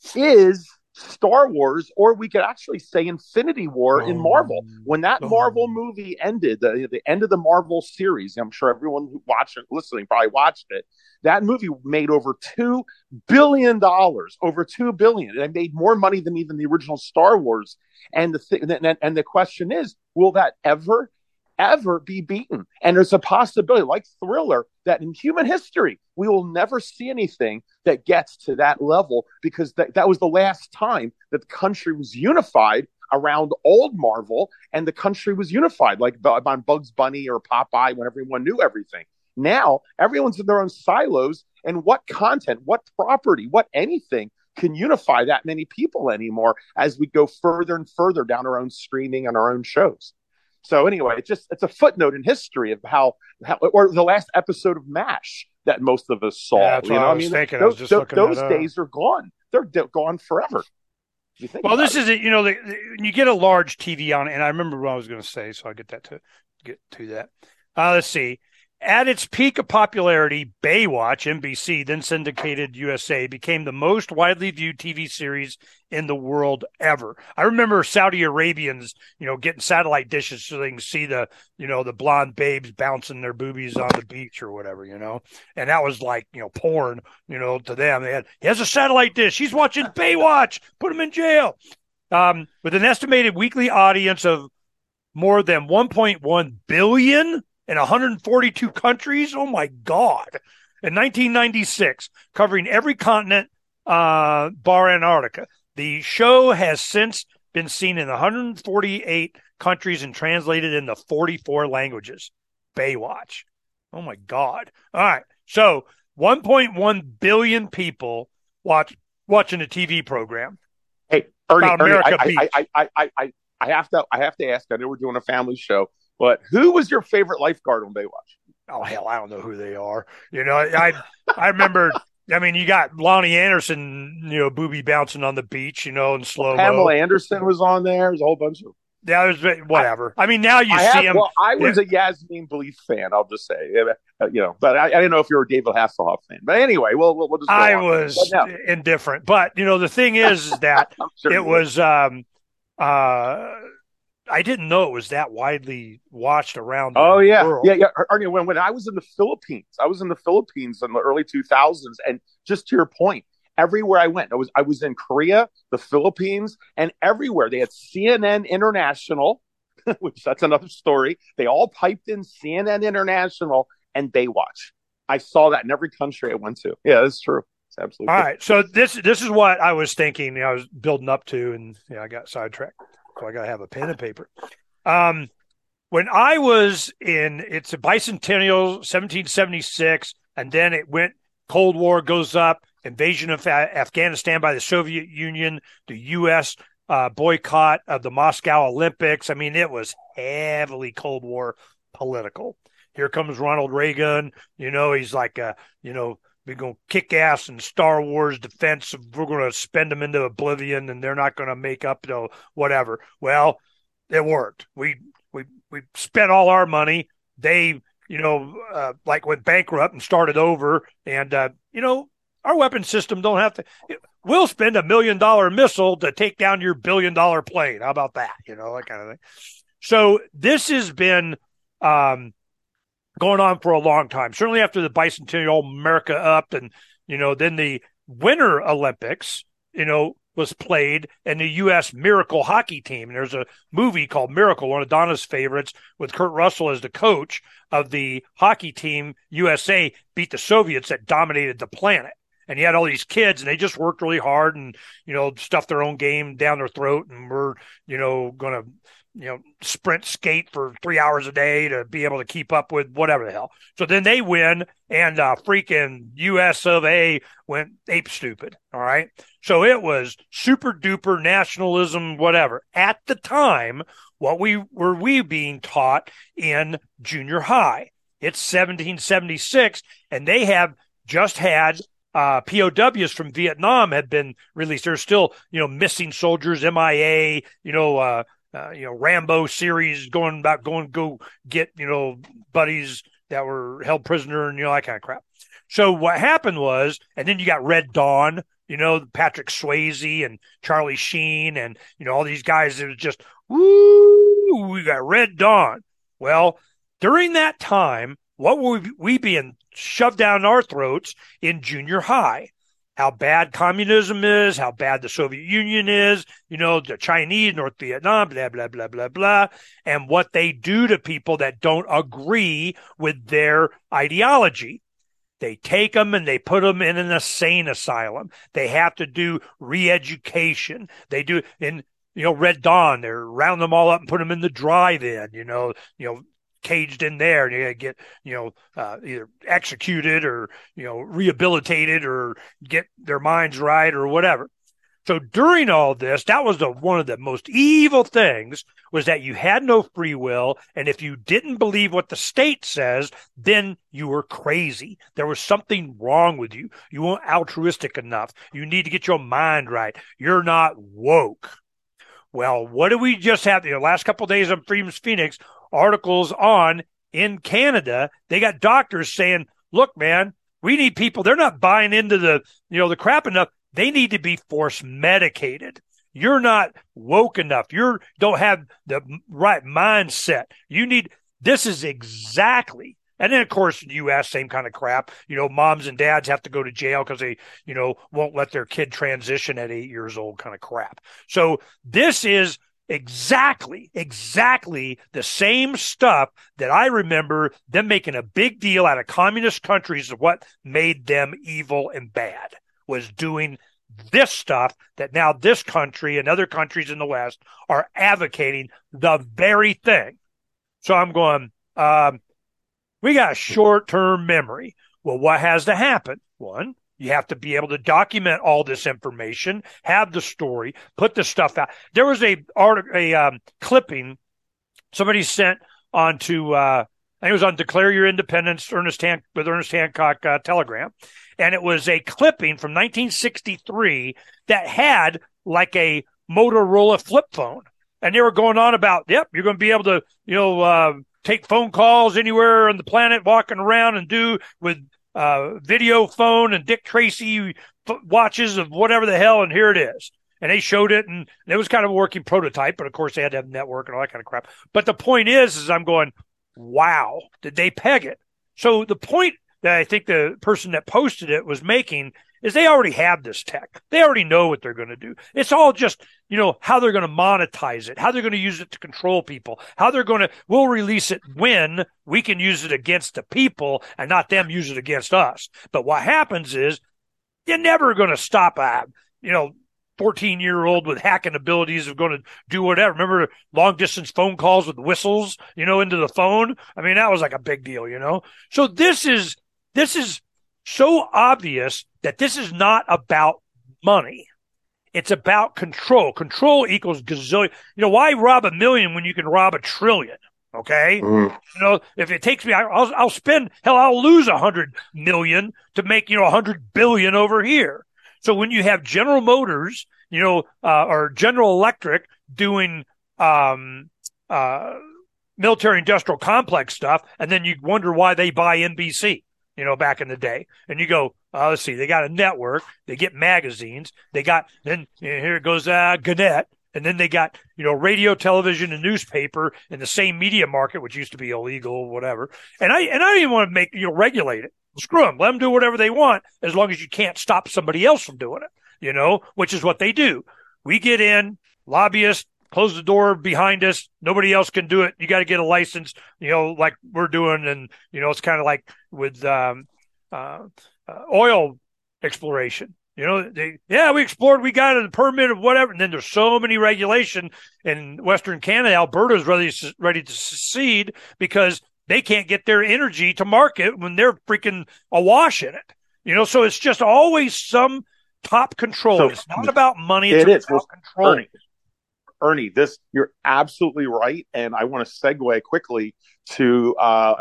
Speaker 2: is Star Wars, or we could actually say Infinity War in Marvel. When that Marvel movie ended, the end of the Marvel series, I'm sure everyone who listening probably watched it. That movie made over $2 billion, over $2 billion. It made more money than even the original Star Wars. And the question is, will that ever be beaten? And there's a possibility, like Thriller, that in human history, we will never see anything that gets to that level, because that was the last time that the country was unified around old Marvel, and the country was unified, like on Bugs Bunny or Popeye, when everyone knew everything. Now, everyone's in their own silos, and what content, what property, what anything can unify that many people anymore as we go further and further down our own streaming and our own shows. So anyway, it's a footnote in history of how or the last episode of MASH that most of us saw.
Speaker 1: Yeah, that's what I was thinking.
Speaker 2: Those days are gone. They're gone forever.
Speaker 1: Well, this is it. You get a large TV on it, and I remember what I was going to say, so I'll get to that. Let's see. At its peak of popularity, Baywatch, NBC, then syndicated USA, became the most widely viewed TV series in the world ever. I remember Saudi Arabians, getting satellite dishes so they can see the blonde babes bouncing their boobies on the beach or whatever, and that was like, porn, to them. He has a satellite dish. He's watching Baywatch. Put him in jail. With an estimated weekly audience of more than 1.1 billion in 142 countries. Oh my God. In 1996, covering every continent, bar Antarctica. The show has since been seen in 148 countries and translated into 44 languages. Baywatch. Oh my God. All right. So 1.1 billion people watching a TV program.
Speaker 2: Hey, Ernie, I have to ask. I know we're doing a family show, but who was your favorite lifeguard on Baywatch?
Speaker 1: Oh, hell, I don't know who they are. I remember, you got Lonnie Anderson, booby bouncing on the beach, in slow-mo.
Speaker 2: Pamela Anderson was on there. There's a whole bunch of...
Speaker 1: Yeah, it was whatever. Now you see him.
Speaker 2: Well, I was a Yasmin Bleeth fan, I'll just say. But I didn't know if you were a David Hasselhoff fan. But anyway, we'll just go
Speaker 1: I
Speaker 2: on.
Speaker 1: was indifferent. But, the thing is that sure it was... I didn't know it was that widely watched around the world.
Speaker 2: Yeah. Ernie, when I was in the Philippines, in the early 2000s, and just to your point, everywhere I went, I was in Korea, the Philippines, and everywhere they had CNN International, which that's another story. They all piped in CNN International and Baywatch. I saw that in every country I went to. Yeah, that's true. It's absolutely
Speaker 1: all
Speaker 2: true.
Speaker 1: right. So this is what I was thinking. I was building up to, and I got sidetracked. So I got to have a pen and paper. When I was it's a bicentennial, 1776, and then it went, Cold War goes up, invasion of Afghanistan by the Soviet Union, the U.S. Boycott of the Moscow Olympics. It was heavily Cold War political. Here comes Ronald Reagan. He's like, we're going to kick ass in Star Wars defense. We're going to spend them into oblivion, and they're not going to make up whatever. Well, it worked. We spent all our money. They, like went bankrupt and started over. And, our weapon system don't have to. We'll spend $1 million missile to take down your $1 billion plane. How about that? That kind of thing. So this has been going on for a long time. Certainly after the bicentennial, America upped, and then the Winter Olympics, was played in the U.S. Miracle hockey team. And there's a movie called Miracle, one of Donna's favorites, with Kurt Russell as the coach of the hockey team. USA beat the Soviets that dominated the planet. And you had all these kids, and they just worked really hard and, stuffed their own game down their throat and were, going to, sprint skate for 3 hours a day to be able to keep up with whatever the hell. So then they win, and freaking US of A went ape stupid. All right. So it was super duper nationalism, whatever. At the time, what were we being taught in junior high? It's 1776, and they have just had POWs from Vietnam had been released. There's still, missing soldiers, MIA, Rambo series go get, buddies that were held prisoner and, that kind of crap. So what happened was, and then you got Red Dawn, Patrick Swayze and Charlie Sheen and, all these guys. It was just, woo, we got Red Dawn. Well, during that time, what were we being shoved down our throats in junior high? How bad communism is, how bad the Soviet Union is, the Chinese, North Vietnam, blah, blah, blah, blah, blah, and what they do to people that don't agree with their ideology. They take them and they put them in an insane asylum. They have to do re-education. They do in, Red Dawn, they're round them all up and put them in the drive-in, caged in there, and you get, either executed or, rehabilitated or get their minds right or whatever. So during all this, that was one of the most evil things, was that you had no free will. And if you didn't believe what the state says, then you were crazy. There was something wrong with you. You weren't altruistic enough. You need to get your mind right. You're not woke. Well, what do we just have? The last couple of days on Freedom's Phoenix, articles on in Canada, they got doctors saying, look, man, we need people. They're not buying into the crap enough. They need to be force medicated. You're not woke enough. You don't have the right mindset. This is exactly. And then, of course, in the U.S., same kind of crap. Moms and dads have to go to jail because they, won't let their kid transition at 8 years old, kind of crap. So this is exactly the same stuff that I remember them making a big deal out of communist countries of what made them evil and bad, was doing this stuff that now this country and other countries in the West are advocating the very thing. So I'm going, we got short-term memory. Well, what has to happen? One, you have to be able to document all this information, have the story, put the stuff out. There was a clipping somebody sent onto, I think it was on Declare Your Independence, Ernest Hancock Telegram. And it was a clipping from 1963 that had like a Motorola flip phone. And they were going on about, yep, you're going to be able to, take phone calls anywhere on the planet, walking around and do with video phone and Dick Tracy watches of whatever the hell, and here it is. And they showed it, and it was kind of a working prototype, but of course they had to have network and all that kind of crap. But the point is I'm going, wow, did they peg it? So the point that I think the person that posted it was making is they already have this tech. They already know what they're going to do. It's all just, how they're going to monetize it, how they're going to use it to control people, we'll release it when we can use it against the people and not them use it against us. But what happens is you're never going to stop a, 14-year-old with hacking abilities of going to do whatever. Remember long distance phone calls with whistles, into the phone? I mean, that was like a big deal, So this is so obvious that this is not about money. It's about control. Control equals gazillion. Why rob $1 million when you can rob $1 trillion? Okay. If it takes me, I'll spend, I'll lose 100 million to make, 100 billion over here. So when you have General Motors, or General Electric doing, military industrial complex stuff, and then you wonder why they buy NBC, back in the day. And you go, let's see, they got a network, they get magazines, then here goes Gannett, And then they got, radio, television, and newspaper in the same media market, which used to be illegal, whatever. And I don't even want to regulate it. Screw them. Let them do whatever they want as long as you can't stop somebody else from doing it, which is what they do. We get in, lobbyists, close the door behind us. Nobody else can do it. You got to get a license, like we're doing. And, it's kind of like with oil exploration. We explored, we got a permit of whatever. And then there's so many regulation in Western Canada. Alberta is ready to secede because they can't get their energy to market when they're freaking awash in it. So it's just always some top control. So, it's not about money. It's about control.
Speaker 2: Ernie, you're absolutely right. And I want to segue quickly to,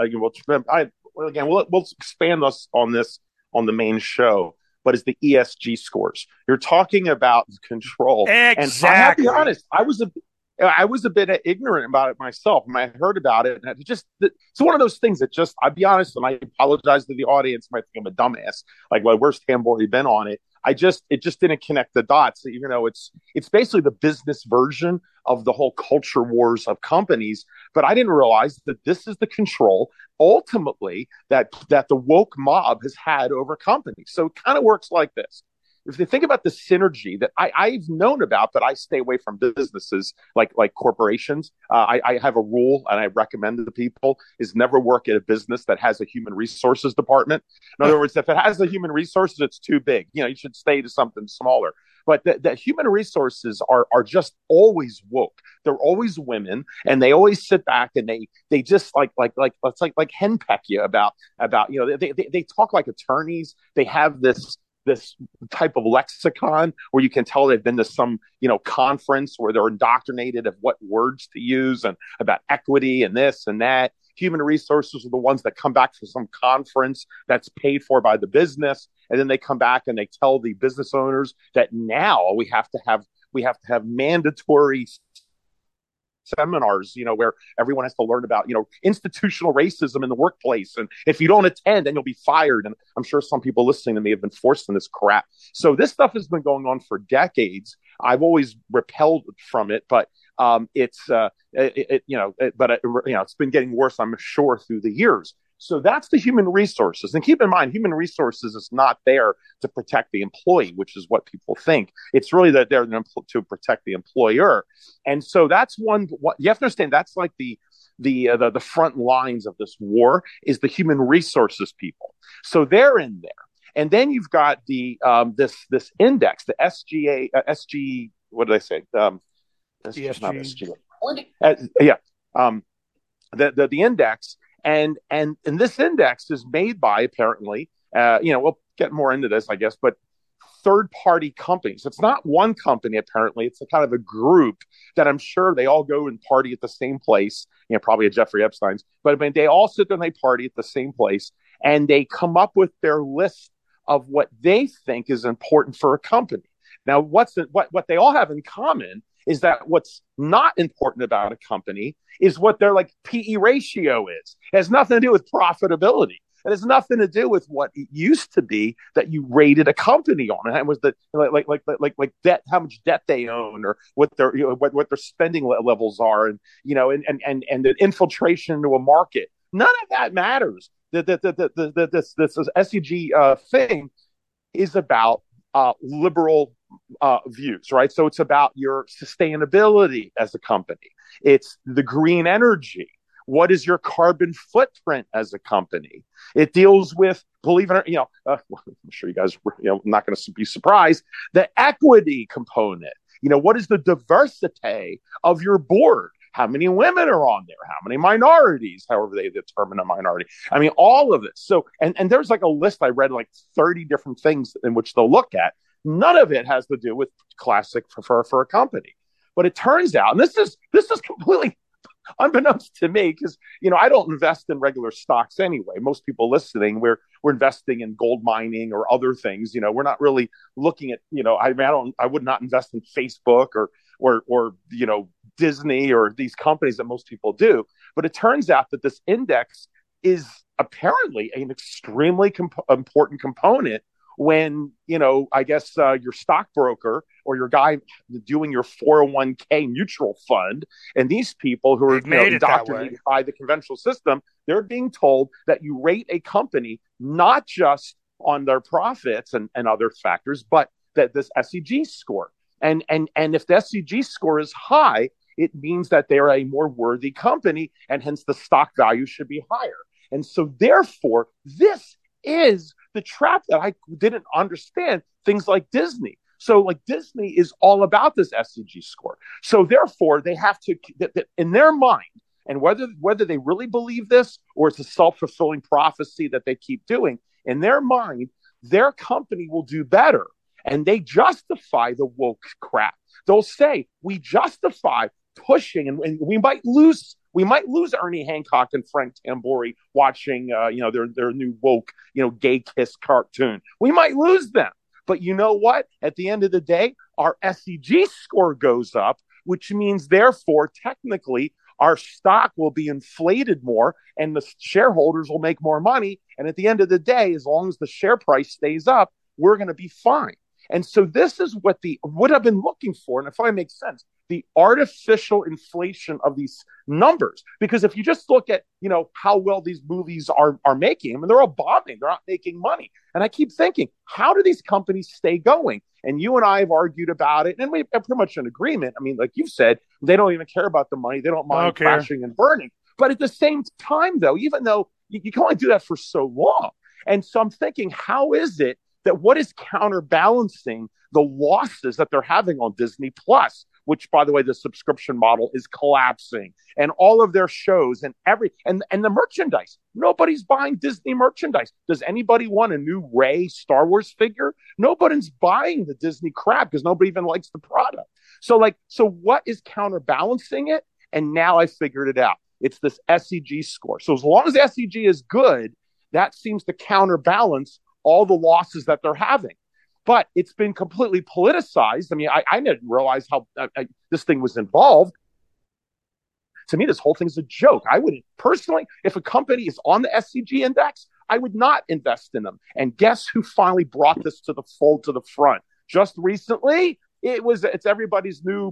Speaker 2: we'll expand us on this on the main show. But it's the ESG scores. You're talking about control.
Speaker 1: Exactly.
Speaker 2: And I have to be honest, I was a bit ignorant about it myself. When I heard about it, and it's one of those things that I'll be honest, and I apologize to the audience. I think I'm a dumbass. Like, well, where's Tambouri been on it? It just didn't connect the dots. Even though it's basically the business version of the whole culture wars of companies. But I didn't realize that this is the control ultimately that the woke mob has had over companies. So it kind of works like this. If you think about the synergy that I've known about, but I stay away from businesses like corporations. I have a rule, and I recommend to people, is never work at a business that has a human resources department. In other words, if it has the human resources, it's too big. You should stay to something smaller. But the human resources are just always woke. They're always women, and they always sit back and they just like henpeck you about they talk like attorneys. They have this type of lexicon where you can tell they've been to some conference where they're indoctrinated of what words to use and about equity and this and that. Human resources are the ones that come back from some conference that's paid for by the business, and then they come back and they tell the business owners that now we have to have mandatory seminars, where everyone has to learn about, institutional racism in the workplace. And if you don't attend, then you'll be fired. And I'm sure some people listening to me have been forced in this crap. So this stuff has been going on for decades. I've always repelled from it, but it's been getting worse, I'm sure, through the years. So that's the human resources. And keep in mind, human resources is not there to protect the employee, which is what people think. It's really that they're to protect the employer. And so that's what you have to understand. That's like the front lines of this war is the human resources people. So they're in there. And then you've got the this index, the SG. What did I say?
Speaker 1: ESG.
Speaker 2: Not SG. The index. And this index is made by, apparently, we'll get more into this, I guess, but third-party companies. It's not one company, apparently. It's a kind of a group that I'm sure they all go and party at the same place, probably at Jeffrey Epstein's. But I mean, they all sit there and they party at the same place, and they come up with their list of what they think is important for a company. Now, what they all have in common is that what's not important about a company is what their PE ratio is. It has nothing to do with profitability. It has nothing to do with what it used to be that you rated a company on. And it was like debt, how much debt they own, or what their what their spending levels are, and the infiltration into a market. None of that matters. This SEG thing is about liberal views, right? So it's about your sustainability as a company. It's the green energy. What is your carbon footprint as a company? It deals with, believe it or I'm sure you guys, not going to be surprised, the equity component. What is the diversity of your board? How many women are on there? How many minorities, however they determine a minority? I mean, all of this. So, and there's a list, I read 30 different things in which they'll look at. None of it has to do with classic for a company. But it turns out, and this is completely unbeknownst to me, because I don't invest in regular stocks anyway. Most people listening, we're investing in gold mining or other things. We're not really looking at I would not invest in Facebook or Disney or these companies that most people do. But it turns out that this index is apparently an extremely important component when I guess your stockbroker or your guy doing your 401k mutual fund. And these people who are indoctrinated by the conventional system, they're being told that you rate a company not just on their profits and other factors, but that this SEG score. And if the SEG score is high, it means that they're a more worthy company, and hence the stock value should be higher. And so therefore, this is the trap that I didn't understand. Things like Disney. So like Disney is all about this SEG score. So therefore, they have to, in their mind, and whether they really believe this or it's a self-fulfilling prophecy that they keep doing, in their mind, their company will do better. And they justify the woke crap. They'll say, we justify pushing, and we might lose Ernie Hancock and Frank Tambori watching their new woke, gay kiss cartoon. We might lose them. But you know what? At the end of the day, our SEG score goes up, which means therefore technically our stock will be inflated more and the shareholders will make more money. And at the end of the day, as long as the share price stays up, we're going to be fine. And so this is what I've been looking for. And if I make sense, the artificial inflation of these numbers, because if you just look at, how well these movies are making, I mean, they're all bombing, they're not making money. And I keep thinking, how do these companies stay going? And you and I have argued about it, and we have pretty much an agreement. I mean, like you said, they don't even care about the money. They don't mind crashing and burning. But at the same time, though, even though you can only do that for so long. And so I'm thinking, how is it that what is counterbalancing the losses that they're having on Disney Plus, which, by the way, the subscription model is collapsing, and all of their shows and the merchandise. Nobody's buying Disney merchandise. Does anybody want a new Rey Star Wars figure? Nobody's buying the Disney crap because nobody even likes the product. So what is counterbalancing it? And now I figured it out. It's this SEG score. So as long as SEG is good, that seems to counterbalance all the losses that they're having. But it's been completely politicized. I mean, I didn't realize how this thing was involved. To me, this whole thing is a joke. I wouldn't personally, if a company is on the SCG index, I would not invest in them. And guess who finally brought this to the fold, to the front? Just recently, it's everybody's new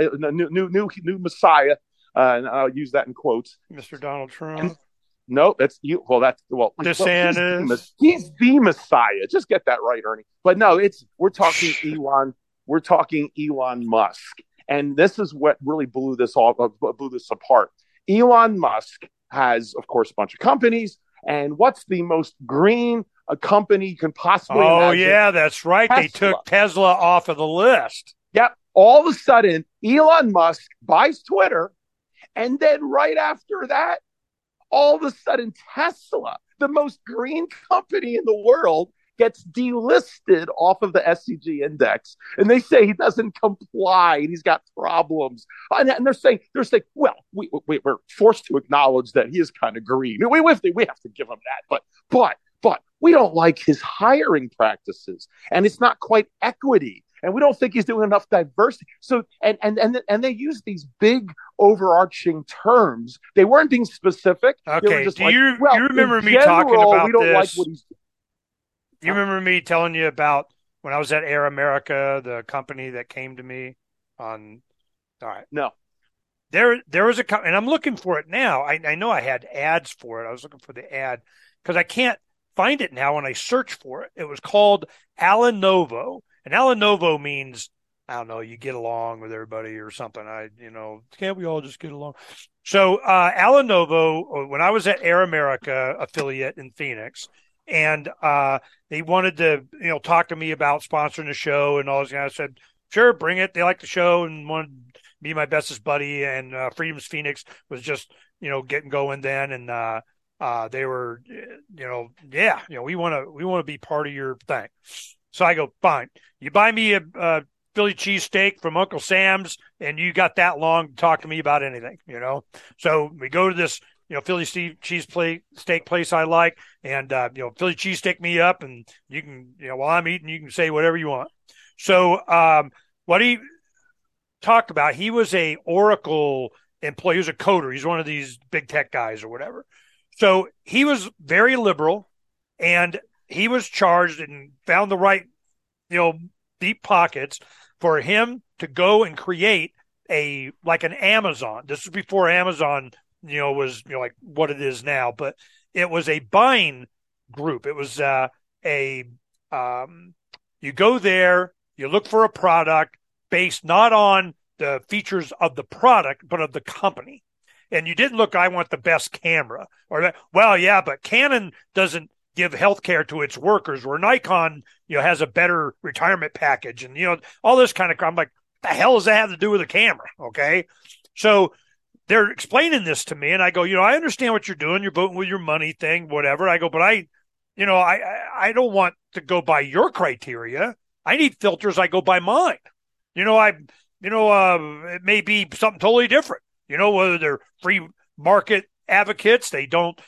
Speaker 2: messiah. And I'll use that in quotes.
Speaker 1: Mr. Donald Trump.
Speaker 2: No, that's you.
Speaker 1: DeSantis.
Speaker 2: He's the Messiah. Just get that right, Ernie. But no, we're talking Elon. We're talking Elon Musk, and this is what really blew this apart. Elon Musk has, of course, a bunch of companies, and what's the most green company you can possibly imagine?
Speaker 1: Oh yeah, that's right. Tesla. They took Tesla off of the list.
Speaker 2: Yep. All of a sudden, Elon Musk buys Twitter, and then right after that, all of a sudden, Tesla, the most green company in the world, gets delisted off of the SCG index. And they say he doesn't comply and he's got problems. And they're saying, well, we're forced to acknowledge that he is kind of green. We have to give him that. But we don't like his hiring practices. And it's not quite equity. And we don't think he's doing enough diversity. So, and they use these big overarching terms. They weren't being specific.
Speaker 1: Okay. You remember me talking about
Speaker 2: we don't
Speaker 1: this?
Speaker 2: Like what he's doing.
Speaker 1: You remember me telling you about when I was at Air America, the company that came to me on? All right.
Speaker 2: No.
Speaker 1: There was a company, and I'm looking for it now. I know I had ads for it. I was looking for the ad because I can't find it now when I search for it. It was called Alanovo. And Alanovo means, I don't know, you get along with everybody or something. Can't we all just get along? So Alanovo, when I was at Air America affiliate in Phoenix, and they wanted to, talk to me about sponsoring the show and all this. And I said, sure, bring it. They like the show and wanted to be my bestest buddy. And Freedom's Phoenix was just, getting going then. And they were, we want to be part of your thing. So I go, fine. You buy me a Philly cheesesteak from Uncle Sam's, and you got that long to talk to me about anything, So we go to this, Philly steak place I like, and Philly cheesesteak me up, and you can, while I'm eating, you can say whatever you want. So what he talked about, he was a Oracle employee, he was a coder. He's one of these big tech guys or whatever. So he was very liberal, and he was charged and found the right, deep pockets for him to go and create like an Amazon. This was before Amazon, was like what it is now, but it was a buying group. It was you go there, you look for a product based not on the features of the product, but of the company. And you didn't look, I want the best camera, or that. Well, yeah, but Canon doesn't give health care to its workers, where Nikon, has a better retirement package, and all this kind of. I'm like, what the hell does that have to do with a camera? Okay, so they're explaining this to me, and I go, I understand what you're doing. You're voting with your money thing, whatever. I go, but I don't want to go by your criteria. I need filters. I go by mine. It may be something totally different. Whether they're free market advocates, they don't,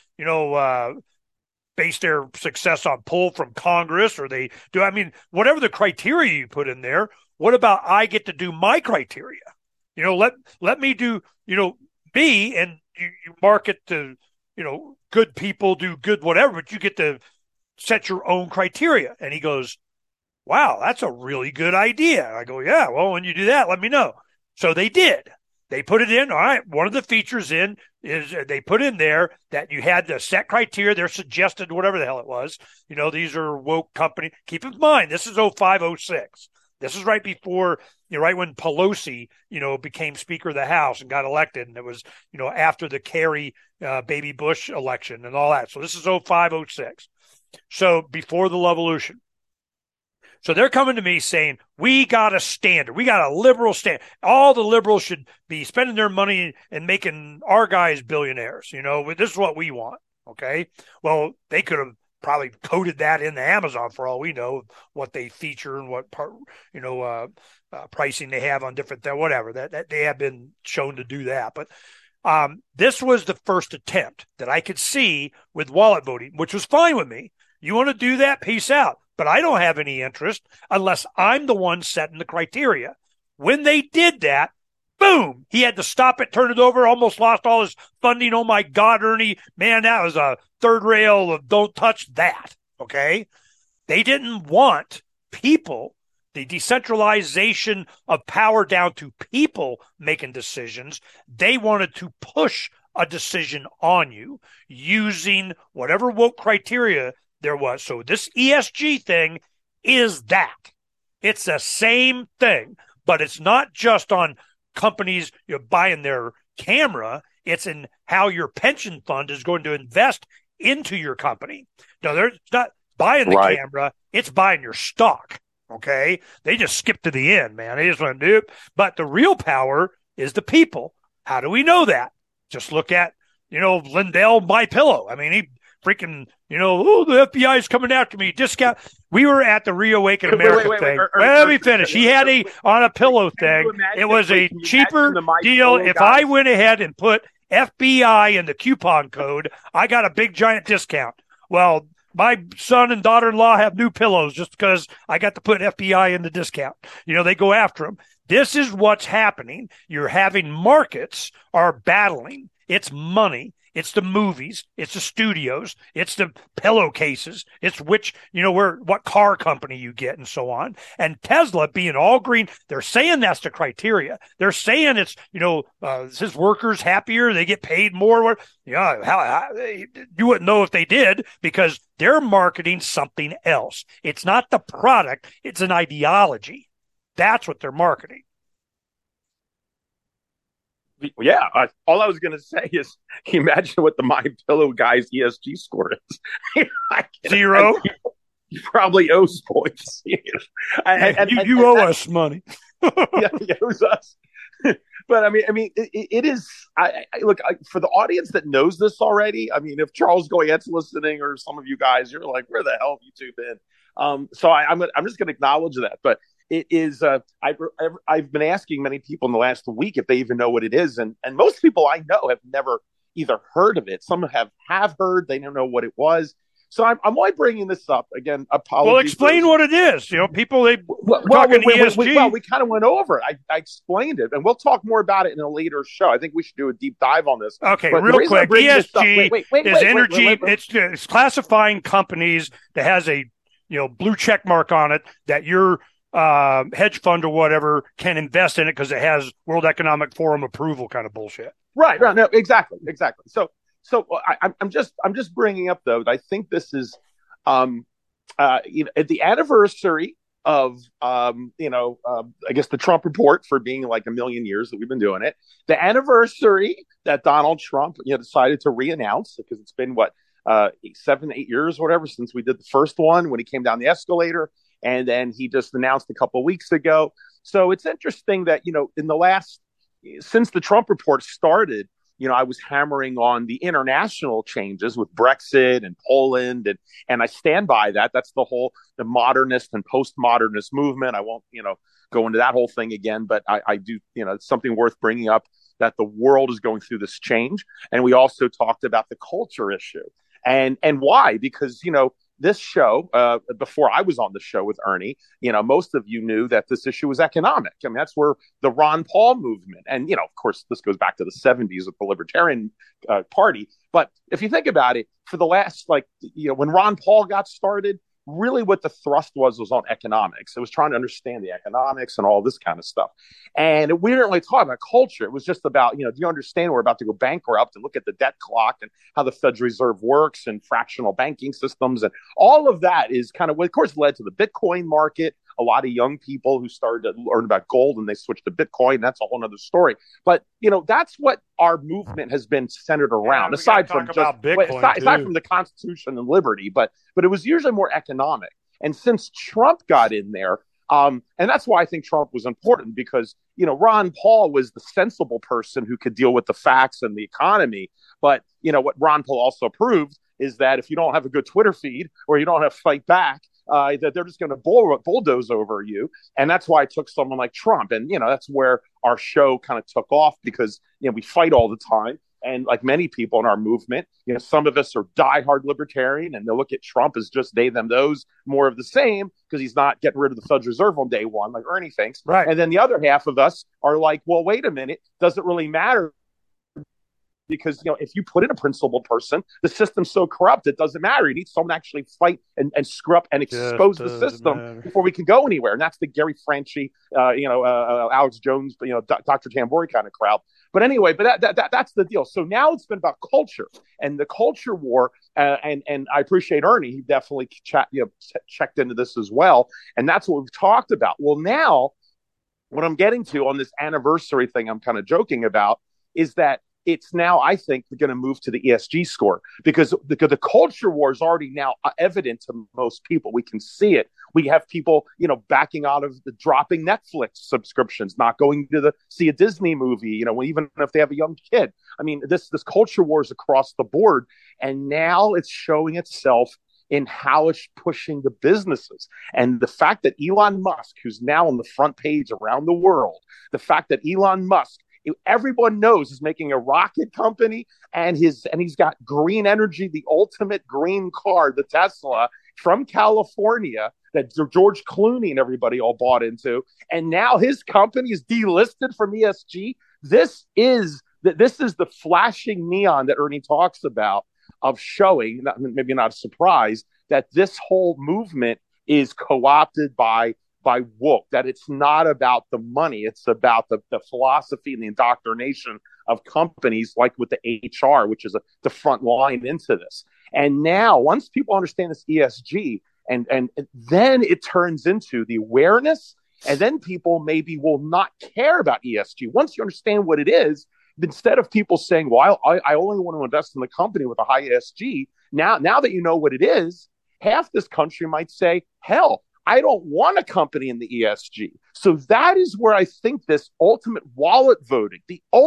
Speaker 1: base their success on pull from Congress, or they do. I mean, whatever the criteria you put in there, what about I get to do my criteria? Let me do, me, and you market to, good people do good whatever, but you get to set your own criteria. And he goes, wow, that's a really good idea. I go, yeah, well, when you do that, let me know. So they did. They put it in. All right. One of the features is they put in there that you had the set criteria. They're suggested, whatever the hell it was. These are woke company. Keep in mind, this is 0506. This is right before, right when Pelosi, became Speaker of the House and got elected. And it was, after the Kerry baby Bush election and all that. So this is 0506. So before the Levolution. So they're coming to me saying, we got a standard. We got a liberal standard. All the liberals should be spending their money and making our guys billionaires. This is what we want. Okay. Well, they could have probably coded that in the Amazon for all we know, what they feature and what part, pricing they have on different, whatever that they have been shown to do that. But this was the first attempt that I could see with wallet voting, which was fine with me. You want to do that? Peace out. But I don't have any interest unless I'm the one setting the criteria. When they did that, boom, he had to stop it, turn it over, almost lost all his funding. Oh, my God, Ernie, man, that was a third rail of don't touch that, okay? They didn't want people, the decentralization of power down to people making decisions. They wanted to push a decision on you using whatever woke criteria there was. So this ESG thing is that. It's the same thing, but it's not just on companies buying their camera. It's in how your pension fund is going to invest into your company. No, they're not buying the camera. It's buying your stock. Okay. They just skip to the end, man. They just want to do it. But the real power is the people. How do we know that? Just look at, Lindell MyPillow. I mean, he freaking, the FBI is coming after me. Discount. We were at the Reawaken America thing. Let me finish. He had on a pillow thing. It was a cheaper deal. If I went ahead and put FBI in the coupon code, I got a big giant discount. Well, my son and daughter-in-law have new pillows just because I got to put FBI in the discount. They go after them. This is what's happening. You're having markets are battling. It's money. It's the movies. It's the studios. It's the pillowcases. It's what car company you get and so on. And Tesla being all green, they're saying that's the criteria. They're saying it's, his workers happier. They get paid more. Yeah. You wouldn't know if they did because they're marketing something else. It's not the product. It's an ideology. That's what they're marketing.
Speaker 2: Yeah, all I was going to say is, can you imagine what the MyPillow guy's ESG score is?
Speaker 1: 0.
Speaker 2: He probably owes points.
Speaker 1: You owe us money.
Speaker 2: Yeah, he owes us. But I mean, it is. Look, for the audience that knows this already. I mean, if Charles Goyette's listening, or some of you guys, you're like, where the hell have you two been? So I'm just going to acknowledge that, but. It is. I've been asking many people in the last week if they even know what it is, and most people I know have never either heard of it. Some have heard. They don't know what it was. So I'm only bringing this up again. Apologies.
Speaker 1: Well, explain what it is. People talking ESG.
Speaker 2: We kind of went over it. I explained it, and we'll talk more about it in a later show. I think we should do a deep dive on this.
Speaker 1: Okay, real quick. ESG is energy. It's classifying companies that has a blue check mark on it that you're hedge fund or whatever can invest in it because it has World Economic Forum approval kind of bullshit.
Speaker 2: Right. No, exactly. I'm just bringing up though that I think this is, at the anniversary of, I guess the Trump report for being like a million years that we've been doing it, the anniversary that Donald Trump, decided to re-announce, because it's been 7, 8 years, or whatever, since we did the first one when he came down the escalator, and then he just announced a couple of weeks ago. So it's interesting that in the last, since the Trump report started, I was hammering on the international changes with Brexit and Poland, and I stand by that. That's the modernist and postmodernist movement. I won't, go into that whole thing again, but I do, it's something worth bringing up, that the world is going through this change. And we also talked about the culture issue and why, because, this show, before I was on the show with Ernie, most of you knew that this issue was economic. I mean, that's where the Ron Paul movement, and, of course, this goes back to the 70s with the Libertarian Party. But if you think about it, for the last, when Ron Paul got started, really what the thrust was on economics. It was trying to understand the economics and all this kind of stuff. And we didn't really talk about culture. It was just about, do you understand we're about to go bankrupt, and look at the debt clock and how the Federal Reserve works and fractional banking systems. And all of that is kind of what, of course, led to the Bitcoin market. A lot of young people who started to learn about gold and they switched to Bitcoin. That's a whole other story. But, that's what our movement has been centered around, aside from the Constitution and liberty. But it was usually more economic. And since Trump got in there, and that's why I think Trump was important, because, Ron Paul was the sensible person who could deal with the facts and the economy. But, what Ron Paul also proved is that if you don't have a good Twitter feed, or you don't have to fight back, that they're just going to bulldoze over you. And that's why I took someone like Trump. And, that's where our show kind of took off, because, we fight all the time. And like many people in our movement, some of us are diehard libertarian, and they'll look at Trump as just they, them, those, more of the same, because he's not getting rid of the Federal Reserve on day one, like Ernie thinks.
Speaker 1: Right.
Speaker 2: And then the other half of us are like, well, wait a minute, doesn't really matter, because if you put in a principled person, the system's so corrupt it doesn't matter. You need someone to actually fight and screw up and expose the system before we can go anywhere. And that's the Gary Franchi, Alex Jones, Dr. Tambori kind of crowd. But anyway, that's the deal. So now it's been about culture and the culture war, and I appreciate Ernie. He definitely checked into this as well, and that's what we've talked about. Well, now what I'm getting to on this anniversary thing, I'm kind of joking about, is that it's now, I think, going to move to the ESG score, because the culture war is already now evident to most people. We can see it. We have people, backing out of dropping Netflix subscriptions, not going to see a Disney movie, even if they have a young kid. I mean, this culture war is across the board, and now it's showing itself in how it's pushing the businesses. And the fact that Elon Musk, who's now on the front page around the world, the fact that Elon Musk, everyone knows, is making a rocket company, and he's got green energy, the ultimate green car, the Tesla from California that George Clooney and everybody all bought into, and now his company is delisted from ESG. This is the flashing neon that Ernie talks about, of showing, maybe not a surprise, that this whole movement is co-opted by woke, that it's not about the money, it's about the philosophy and the indoctrination of companies, like with the HR, which is the front line into this. And now, once people understand this ESG, and then it turns into the awareness, and then people maybe will not care about ESG. Once you understand what it is, instead of people saying, well, I only want to invest in the company with a high ESG, now that you know what it is, half this country might say, hell, I don't want a company in the ESG. So that is where I think this ultimate wallet voting,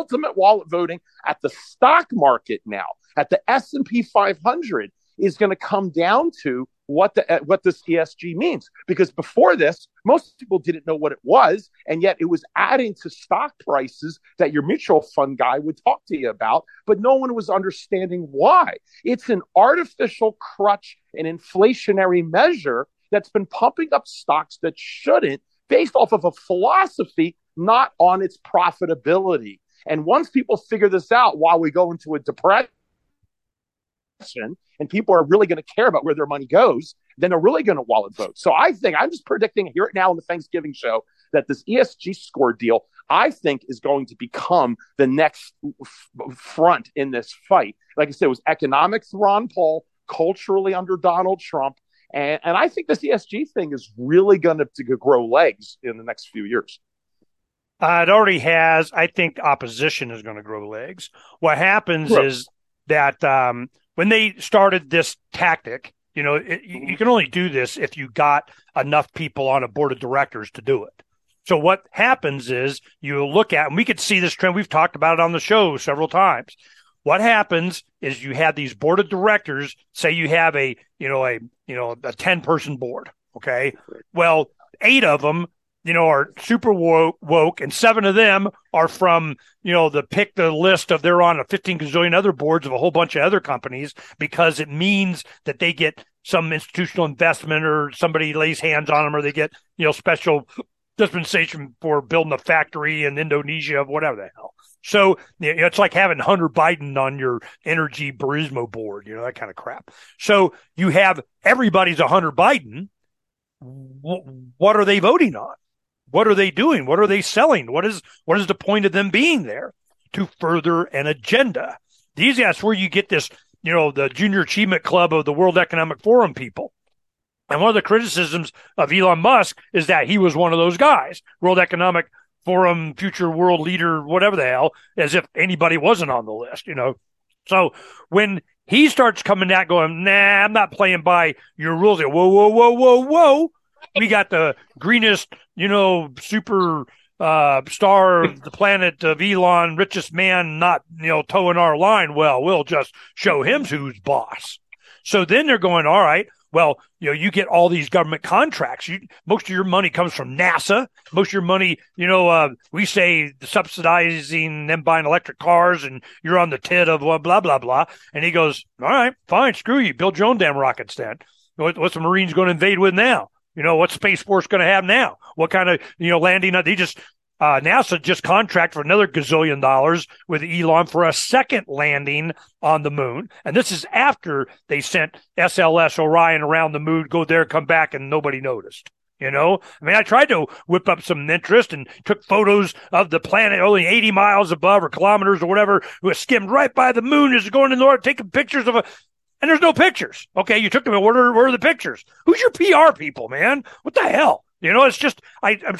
Speaker 2: at the stock market now, at the S&P 500, is going to come down to what this ESG means. Because before this, most people didn't know what it was, and yet it was adding to stock prices that your mutual fund guy would talk to you about, but no one was understanding why. It's an artificial crutch, an inflationary measure that's been pumping up stocks that shouldn't, based off of a philosophy, not on its profitability. And once people figure this out, while we go into a depression, and people are really going to care about where their money goes, then they're really going to wallet vote. So I think I'm just predicting here now on the Thanksgiving show that this ESG score deal, I think, is going to become the next front in this fight. Like I said, it was economics, Ron Paul, culturally under Donald Trump. And I think this ESG thing is really going to grow legs in the next few years.
Speaker 1: It already has. I think opposition is going to grow legs. What happens is that when they started this tactic, you can only do this if you got enough people on a board of directors to do it. So what happens is you look at, and we could see this trend. We've talked about it on the show several times. What happens is you have these board of directors. Say you have a 10-person board. Okay. Well, 8 of them, are super woke, and 7 of them are from, the list of they're on a 15 gazillion other boards of a whole bunch of other companies, because it means that they get some institutional investment, or somebody lays hands on them, or they get, special dispensation for building a factory in Indonesia of whatever the hell. So it's like having Hunter Biden on your energy Burisma board, that kind of crap. So you have everybody's a Hunter Biden. What are they voting on? What are they doing? What are they selling? What is the point of them being there? To further an agenda. That's where you get this, the Junior Achievement Club of the World Economic Forum people. And one of the criticisms of Elon Musk is that he was one of those guys, World Economic Forum, future world leader, whatever the hell, as if anybody wasn't on the list, So when he starts coming out going, nah, I'm not playing by your rules. Whoa, whoa, whoa, whoa, whoa. We got the greenest, super star of the planet of Elon, richest man, not, towing our line. Well, we'll just show him who's boss. So then they're going, all right, well, you get all these government contracts. Most of your money comes from NASA. Most of your money, we say subsidizing them buying electric cars, and you're on the tit of blah, blah, blah, blah. And he goes, all right, fine, screw you. Build your own damn rockets then. What's the Marines going to invade with now? What's Space Force going to have now? What kind of, landing? They just, NASA just contract for another gazillion dollars with Elon for a second landing on the moon. And this is after they sent SLS Orion around the moon, go there, come back, and nobody noticed. I tried to whip up some interest and took photos of the planet only 80 miles above, or kilometers or whatever, who skimmed right by the moon as going to the north, taking pictures of and there's no pictures. Okay, you took them. Where are the pictures? Who's your PR people, man? What the hell? It's just I'm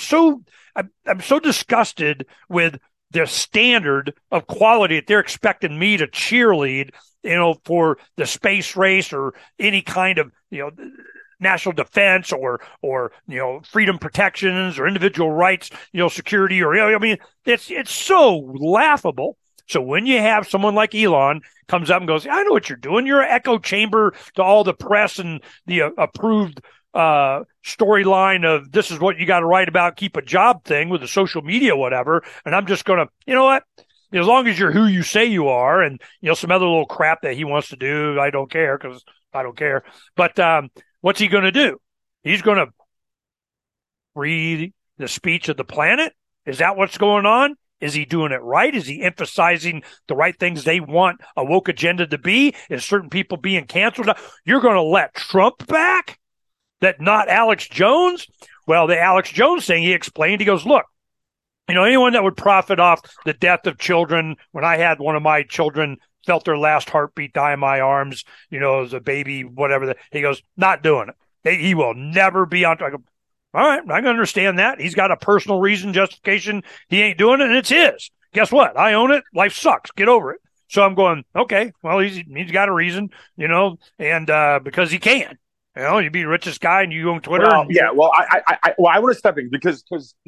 Speaker 1: so disgusted with the standard of quality that they're expecting me to cheerlead, for the space race or any kind of, national defense or freedom protections or individual rights, security, or, it's so laughable. So when you have someone like Elon comes up and goes, I know what you're doing. You're an echo chamber to all the press and the approved storyline of this is what you got to write about, keep a job thing with the social media, whatever. And I'm just going to, as long as you're who you say you are, and, some other little crap that he wants to do, I don't care, because I don't care. But what's he going to do? He's going to read the speech of the planet. Is that what's going on? Is he doing it right? Is he emphasizing the right things they want a woke agenda to be? Is certain people being canceled? You're going to let Trump back? That not Alex Jones? Well, the Alex Jones thing, he explained, he goes, look, anyone that would profit off the death of children, when I had one of my children felt their last heartbeat die in my arms, as a baby, whatever, he goes, not doing it. He will never be on. I go, all right, I can understand that. He's got a personal reason, justification. He ain't doing it, and it's his. Guess what? I own it. Life sucks. Get over it. So I'm going, okay, well, he's got a reason, and because he can. You'd be the richest guy and you own Twitter.
Speaker 2: Well, I want to step in because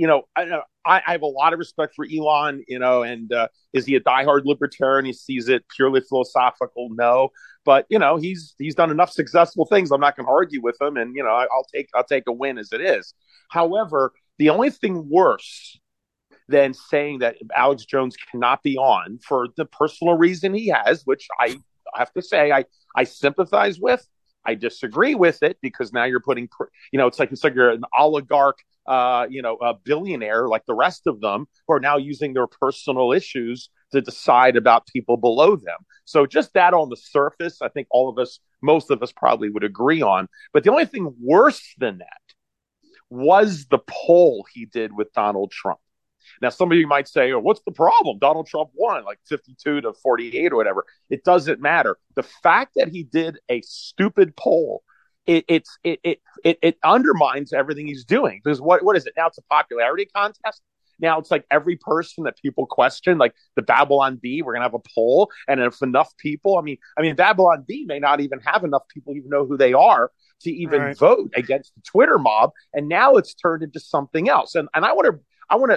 Speaker 2: I have a lot of respect for Elon, and is he a diehard libertarian? He sees it purely philosophical? No, but he's done enough successful things. I'm not going to argue with him, and I'll take a win as it is. However, the only thing worse than saying that Alex Jones cannot be on for the personal reason he has, which I have to say I sympathize with. I disagree with it because now you're putting, it's like you're an oligarch, a billionaire like the rest of them who are now using their personal issues to decide about people below them. So just that on the surface, I think all of us most of us probably would agree on. But the only thing worse than that was the poll he did with Donald Trump. Now, some of you might say, oh, what's the problem? Donald Trump won like 52 to 48 or whatever. It doesn't matter. The fact that he did a stupid poll, it undermines everything he's doing. Because what is it? Now it's a popularity contest. Now it's like every person that people question, like the Babylon Bee, we're gonna have a poll, and if enough people, I mean, Babylon Bee may not even have enough people even know who they are to even vote against the Twitter mob, and now it's turned into something else. And I want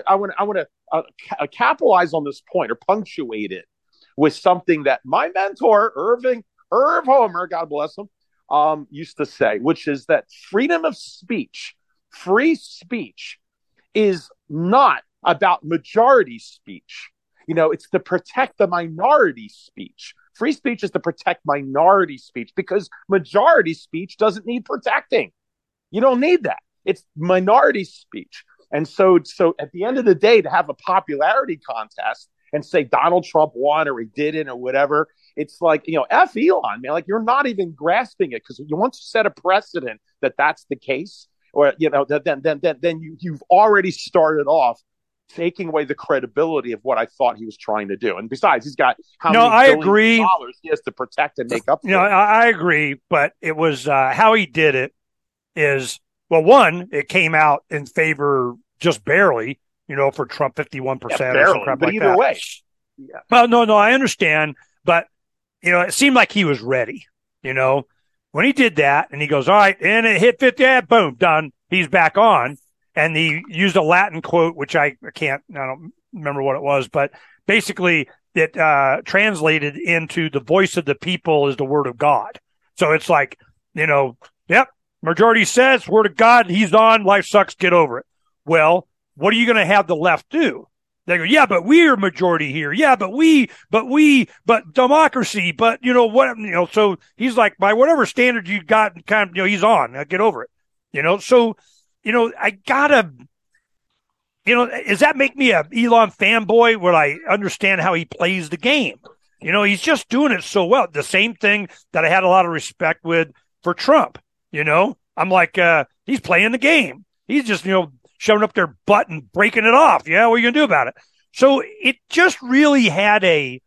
Speaker 2: to capitalize on this point or punctuate it with something that my mentor Irv Homer, God bless him, used to say, which is that freedom of speech, free speech, is not about majority speech. It's to protect the minority speech. Free speech is to protect minority speech because majority speech doesn't need protecting. You don't need that. It's minority speech. And so at the end of the day, to have a popularity contest and say Donald Trump won or he didn't or whatever, it's like, F Elon, man. Like, you're not even grasping it because you once you set a precedent that that's the case, or then you've already started off taking away the credibility of what I thought he was trying to do. And besides, he's got how many billion dollars he has to protect and make up for.
Speaker 1: I agree, but it was how he did it is, well, one, it came out in favor just barely, for Trump, 51% or something
Speaker 2: but like either that. Way.
Speaker 1: Yeah. Well, no, I understand, but it seemed like he was ready, when he did that and he goes, all right, and it hit 50, boom, done. He's back on. And he used a Latin quote, which I don't remember what it was, but basically it translated into the voice of the people is the word of God. So it's like, yep, majority says word of God, he's on, life sucks, get over it. Well, what are you going to have the left do? They go, yeah, but we're majority here. Yeah, but democracy, but so he's like, by whatever standard you got, kind of, he's on, get over it. So, I gotta, does that make me a Elon fanboy where I understand how he plays the game? He's just doing it so well. The same thing that I had a lot of respect with for Trump. I'm like, he's playing the game. He's just, shoving up their butt and breaking it off. Yeah, what are you going to do about it? So it just really had a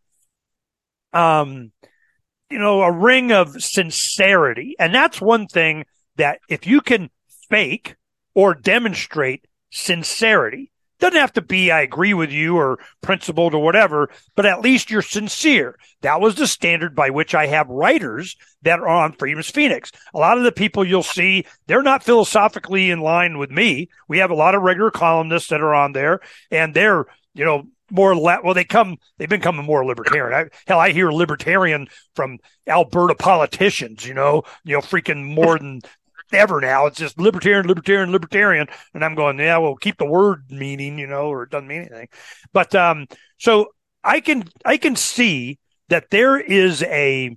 Speaker 1: ring of sincerity. And that's one thing that if you can fake or demonstrate sincerity, doesn't have to be, I agree with you or principled or whatever, but at least you're sincere. That was the standard by which I have writers that are on Freedom's Phoenix. A lot of the people you'll see, they're not philosophically in line with me. We have a lot of regular columnists that are on there, and they're, they've become more libertarian. I hear libertarian from Alberta politicians, freaking more than ever now. It's just libertarian. And I'm going, yeah, well, keep the word meaning, or it doesn't mean anything. But, so I can see that there is a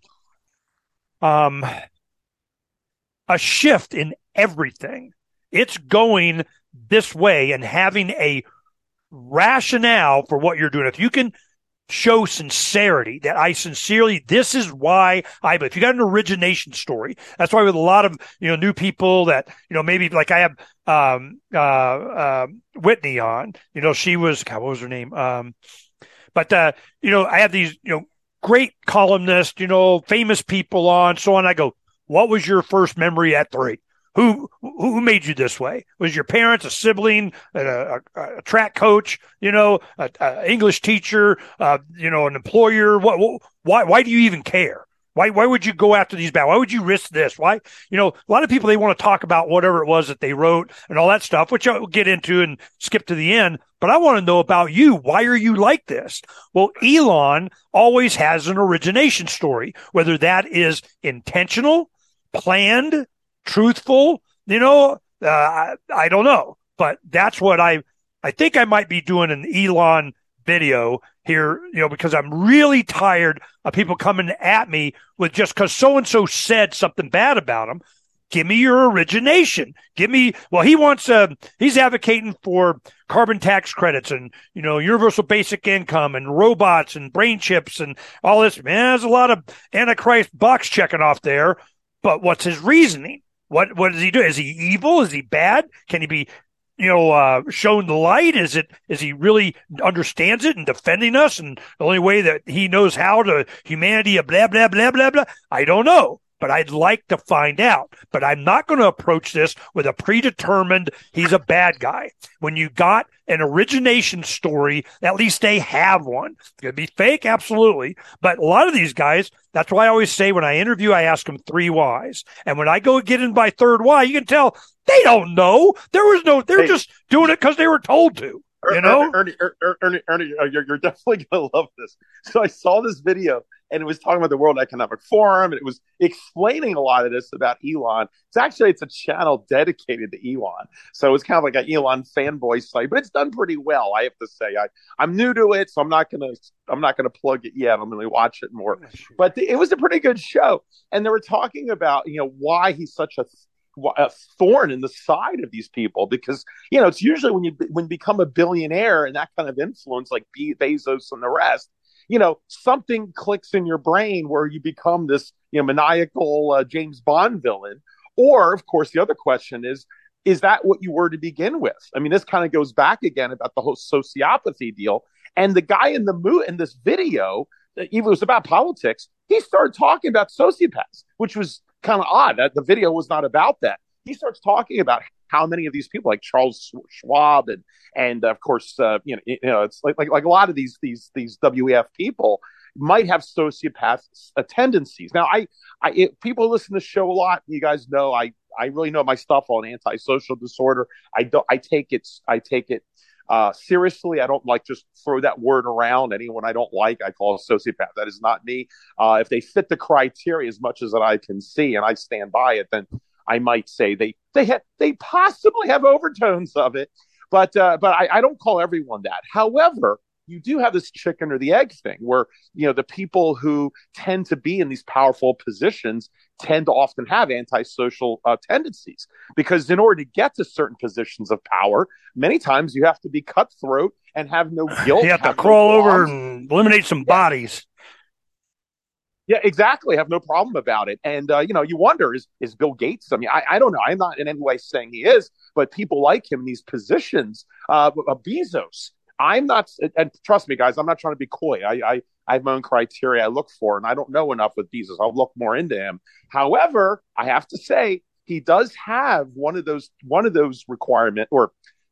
Speaker 1: shift in everything. It's going this way and having a rationale for what you're doing. If you can show sincerity, that I sincerely, this is why if you got an origination story, that's why with a lot of, new people that, maybe like I have, Whitney on, she was, God, what was her name? But I have these, great columnists, famous people on, so on. I go, what was your first memory at 3? Who made you this way? Was your parents, a sibling, a track coach, an English teacher, an employer? Why do you even care? Why would you go after these bad? Why would you risk this? Why? A lot of people, they want to talk about whatever it was that they wrote and all that stuff, which I'll get into and skip to the end. But I want to know about you. Why are you like this? Well, Elon always has an origination story, whether that is intentional, planned, truthful, I don't know, but that's what I think I might be doing an Elon video here, because I'm really tired of people coming at me with just because so-and-so said something bad about him. Give me your origination. He's advocating for carbon tax credits and, universal basic income and robots and brain chips and all this. Man, there's a lot of Antichrist box checking off there. But what's his reasoning? What does he do? Is he evil? Is he bad? Can he be, shown the light? Is he really understands it and defending us? And the only way that he knows how to humanity, blah blah blah blah blah. I don't know, but I'd like to find out. But I'm not going to approach this with a predetermined he's a bad guy. When you got an origination story, at least they have one. It's going to be fake, absolutely. But a lot of these guys, that's why I always say when I interview, I ask them 3 whys. And when I go get in by third why, you can tell they don't know. They're just doing it because they were told to. You know,
Speaker 2: Ernie, you're definitely going to love this. So I saw this video, and it was talking about the World Economic Forum, and it was explaining a lot of this about Elon. It's a channel dedicated to Elon, so it's kind of like an Elon fanboy site, but it's done pretty well, I have to say. I'm new to it, so I'm not gonna plug it yet. I'm going to watch it more, but it was a pretty good show, and they were talking about why he's such a thorn in the side of these people, because it's usually when you become a billionaire and that kind of influence, like Bezos and the rest, something clicks in your brain where you become this maniacal James Bond villain. Or of course the other question is that what you were to begin with? I mean, this kind of goes back again about the whole sociopathy deal. And the guy in this video, even it was about politics, he started talking about sociopaths, which was kind of odd that the video was not about that. He starts talking about how many of these people, like Charles Schwab and of course, it's like a lot of these WEF people might have sociopath tendencies. Now, people listen to the show a lot. You guys know I really know my stuff on antisocial disorder. I take it seriously. I don't like just throw that word around. Anyone I don't like, I call a sociopath. That is not me. If they fit the criteria as much as that I can see, and I stand by it, then I might say they possibly have overtones of it. But I don't call everyone that. However, you do have this chicken or the egg thing where, the people who tend to be in these powerful positions tend to often have antisocial tendencies, because in order to get to certain positions of power, many times you have to be cutthroat and have no guilt.
Speaker 1: You have to crawl over and eliminate some bodies.
Speaker 2: Yeah, exactly. Have no problem about it. And, you wonder, is Bill Gates? I mean, I don't know. I'm not in any way saying he is, but people like him in these positions. Bezos. I'm not, and trust me, guys, I'm not trying to be coy. I have my own criteria I look for, and I don't know enough with Bezos. I'll look more into him. However, I have to say he does have one of those requirement or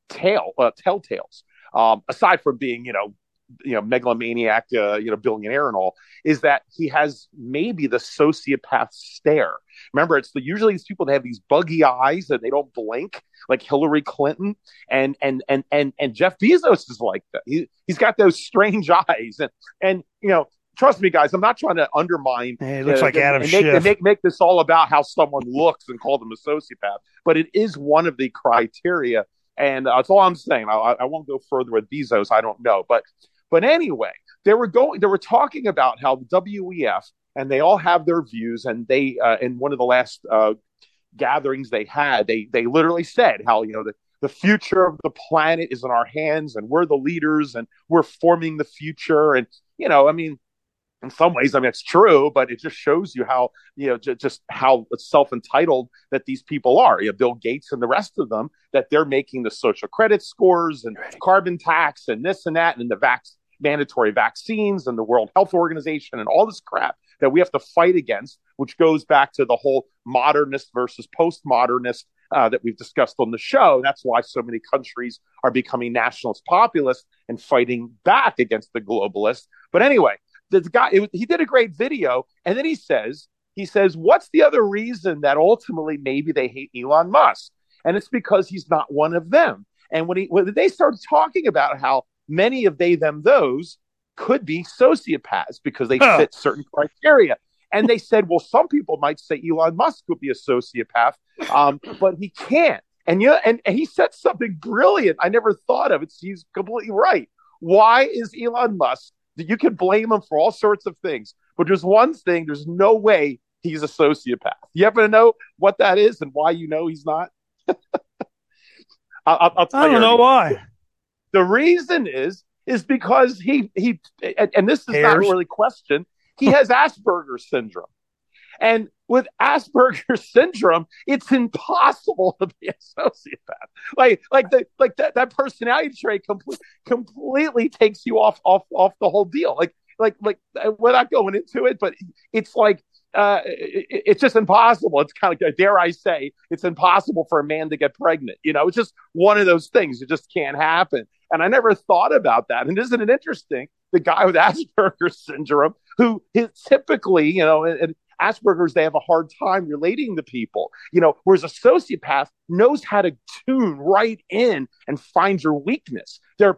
Speaker 2: telltales. Aside from being, megalomaniac, billionaire and all, is that he has maybe the sociopath stare. Remember, it's usually these people that have these buggy eyes that they don't blink, like Hillary Clinton, and Jeff Bezos is like that. He's got those strange eyes, and trust me, guys, I'm not trying to undermine.
Speaker 1: It looks like Adam Schiff.
Speaker 2: Make this all about how someone looks and call them a sociopath, but it is one of the criteria, and that's all I'm saying. I won't go further with Bezos. I don't know, but anyway, they were talking about how the WEF, and they all have their views, and they in one of the last gatherings they had, they literally said how the future of the planet is in our hands, and we're the leaders, and we're forming the future. And I mean, in some ways, I mean, it's true, but it just shows you how just how self-entitled that these people are. Bill Gates and the rest of them, that they're making the social credit scores and carbon tax and this and that, and the mandatory vaccines and the World Health Organization and all this crap that we have to fight against, which goes back to the whole modernist versus postmodernist that we've discussed on the show. That's why so many countries are becoming nationalist populist and fighting back against the globalists. But anyway, the guy, he did a great video, and then he says, what's the other reason that ultimately maybe they hate Elon Musk? And it's because he's not one of them. And when they started talking about how many of they, them, those could be sociopaths because they fit certain criteria. And they said, well, some people might say Elon Musk could be a sociopath, but he can't. And he said something brilliant I never thought of. He's completely right. Why is Elon Musk? You can blame him for all sorts of things, but there's one thing: there's no way he's a sociopath. You ever know what that is and why you know he's not? I'll tell you.
Speaker 1: I don't know why.
Speaker 2: The reason is because he and this is not really questioned. He has Asperger's syndrome. And with Asperger's syndrome, it's impossible to be a sociopath. That personality trait completely takes you off the whole deal. Like without going into it, but it's like it's just impossible. It's kind of, dare I say, it's impossible for a man to get pregnant. It's just one of those things. It just can't happen. And I never thought about that. And isn't it interesting? The guy with Asperger's syndrome, who is typically, and Asperger's, they have a hard time relating to people, whereas a sociopath knows how to tune right in and find your weakness. They're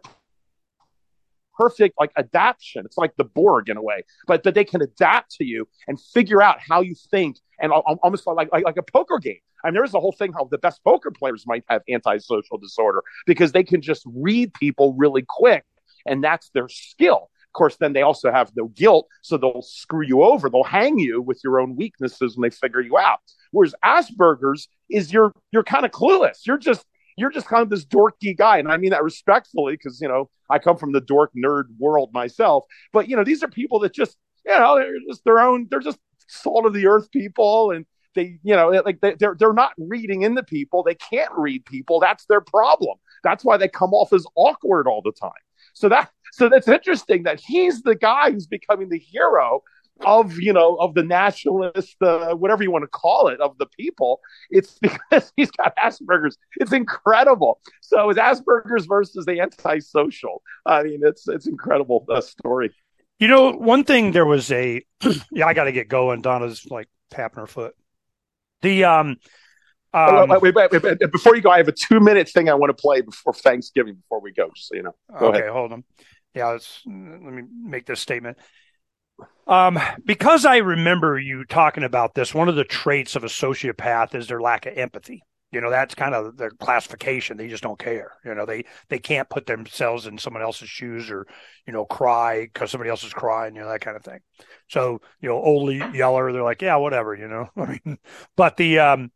Speaker 2: perfect, like, adaptation. It's like the Borg in a way, but they can adapt to you and figure out how you think, and almost like a poker game. I mean, there's a whole thing how the best poker players might have antisocial disorder because they can just read people really quick, and that's their skill. Of course, then they also have no guilt, so they'll screw you over. They'll hang you with your own weaknesses when they figure you out. Whereas Asperger's is you're kind of clueless. You're just kind of this dorky guy. And I mean that respectfully because, I come from the dork nerd world myself. But, these are people that just, they're just their own, they're just salt of the earth people. And they, they're not reading into people. They can't read people. That's their problem. That's why they come off as awkward all the time. So that's interesting that he's the guy who's becoming the hero of the nationalist, whatever you want to call it, of the people. It's because he's got Asperger's. It's incredible. So it's Asperger's versus the antisocial. I mean, it's incredible story.
Speaker 1: One thing, there was I got to get going. Donna's like tapping her foot.
Speaker 2: Wait, before you go, I have a 2-minute thing I want to play before Thanksgiving. Before we go, just so you know. Go ahead.
Speaker 1: Hold on. Yeah, let me make this statement. Because I remember you talking about this, one of the traits of a sociopath is their lack of empathy. That's kind of their classification. They just don't care. They can't put themselves in someone else's shoes or, cry because somebody else is crying, that kind of thing. So, old yeller, they're like, yeah, whatever, I mean, but there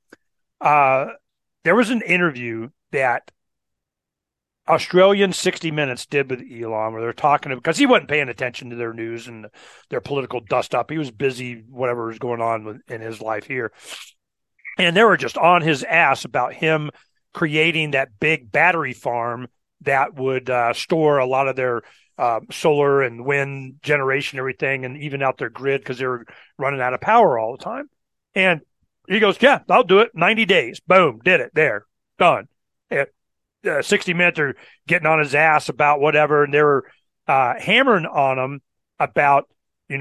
Speaker 1: was an interview that Australian 60 Minutes did with Elon, where they're talking because he wasn't paying attention to their news and their political dust up. He was busy, whatever was going on in his life here. And they were just on his ass about him creating that big battery farm that would store a lot of their solar and wind generation, everything, and even out their grid because they were running out of power all the time. And he goes, yeah, I'll do it. 90 days. Boom. Did it. There. Done. 60 Minutes are getting on his ass about whatever, and they were hammering on him about,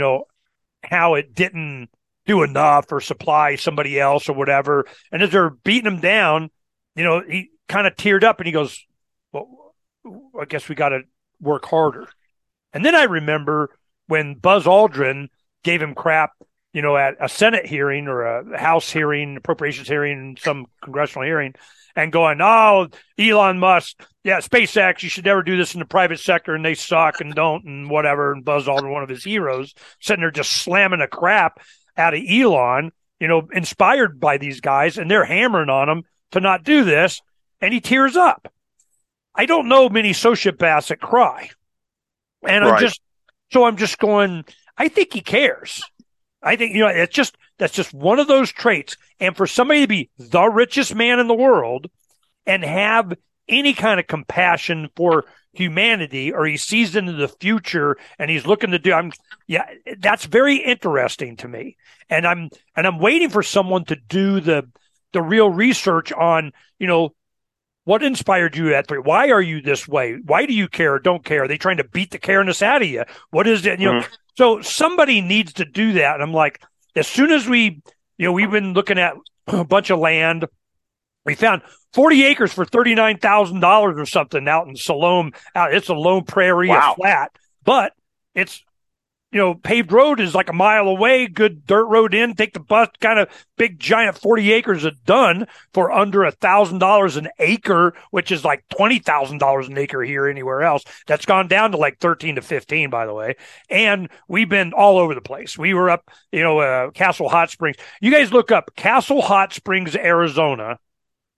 Speaker 1: how it didn't do enough or supply somebody else or whatever. And as they're beating him down, he kind of teared up and he goes, well, I guess we got to work harder. And then I remember when Buzz Aldrin gave him crap, at a Senate hearing or a House hearing, appropriations hearing, some congressional hearing, and going, oh, Elon Musk, yeah, SpaceX, you should never do this in the private sector, and they suck and don't and whatever. And Buzz Aldrin, one of his heroes, sitting there just slamming the crap out of Elon, inspired by these guys, and they're hammering on him to not do this, and he tears up. I don't know many sociopaths that cry. And right. I'm just going, I think he cares. I think, that's just one of those traits. And for somebody to be the richest man in the world and have any kind of compassion for humanity, or he sees into the future and he's looking to do, that's very interesting to me. And I'm waiting for someone to do the real research on, what inspired you at 3? Why are you this way? Why do you care or don't care? Are they trying to beat the careness out of you? What is it? So somebody needs to do that. And I'm like, as soon as we've been looking at a bunch of land, we found 40 acres for $39,000 or something out in Siloam. It's a lone prairie, a flat, but it's, paved road is like a mile away, good dirt road in, take the bus, kind of big, giant 40 acres are done for under $1,000 an acre, which is like $20,000 an acre here anywhere else. That's gone down to like 13 to 15, by the way. And we've been all over the place. We were up, Castle Hot Springs. You guys look up Castle Hot Springs, Arizona,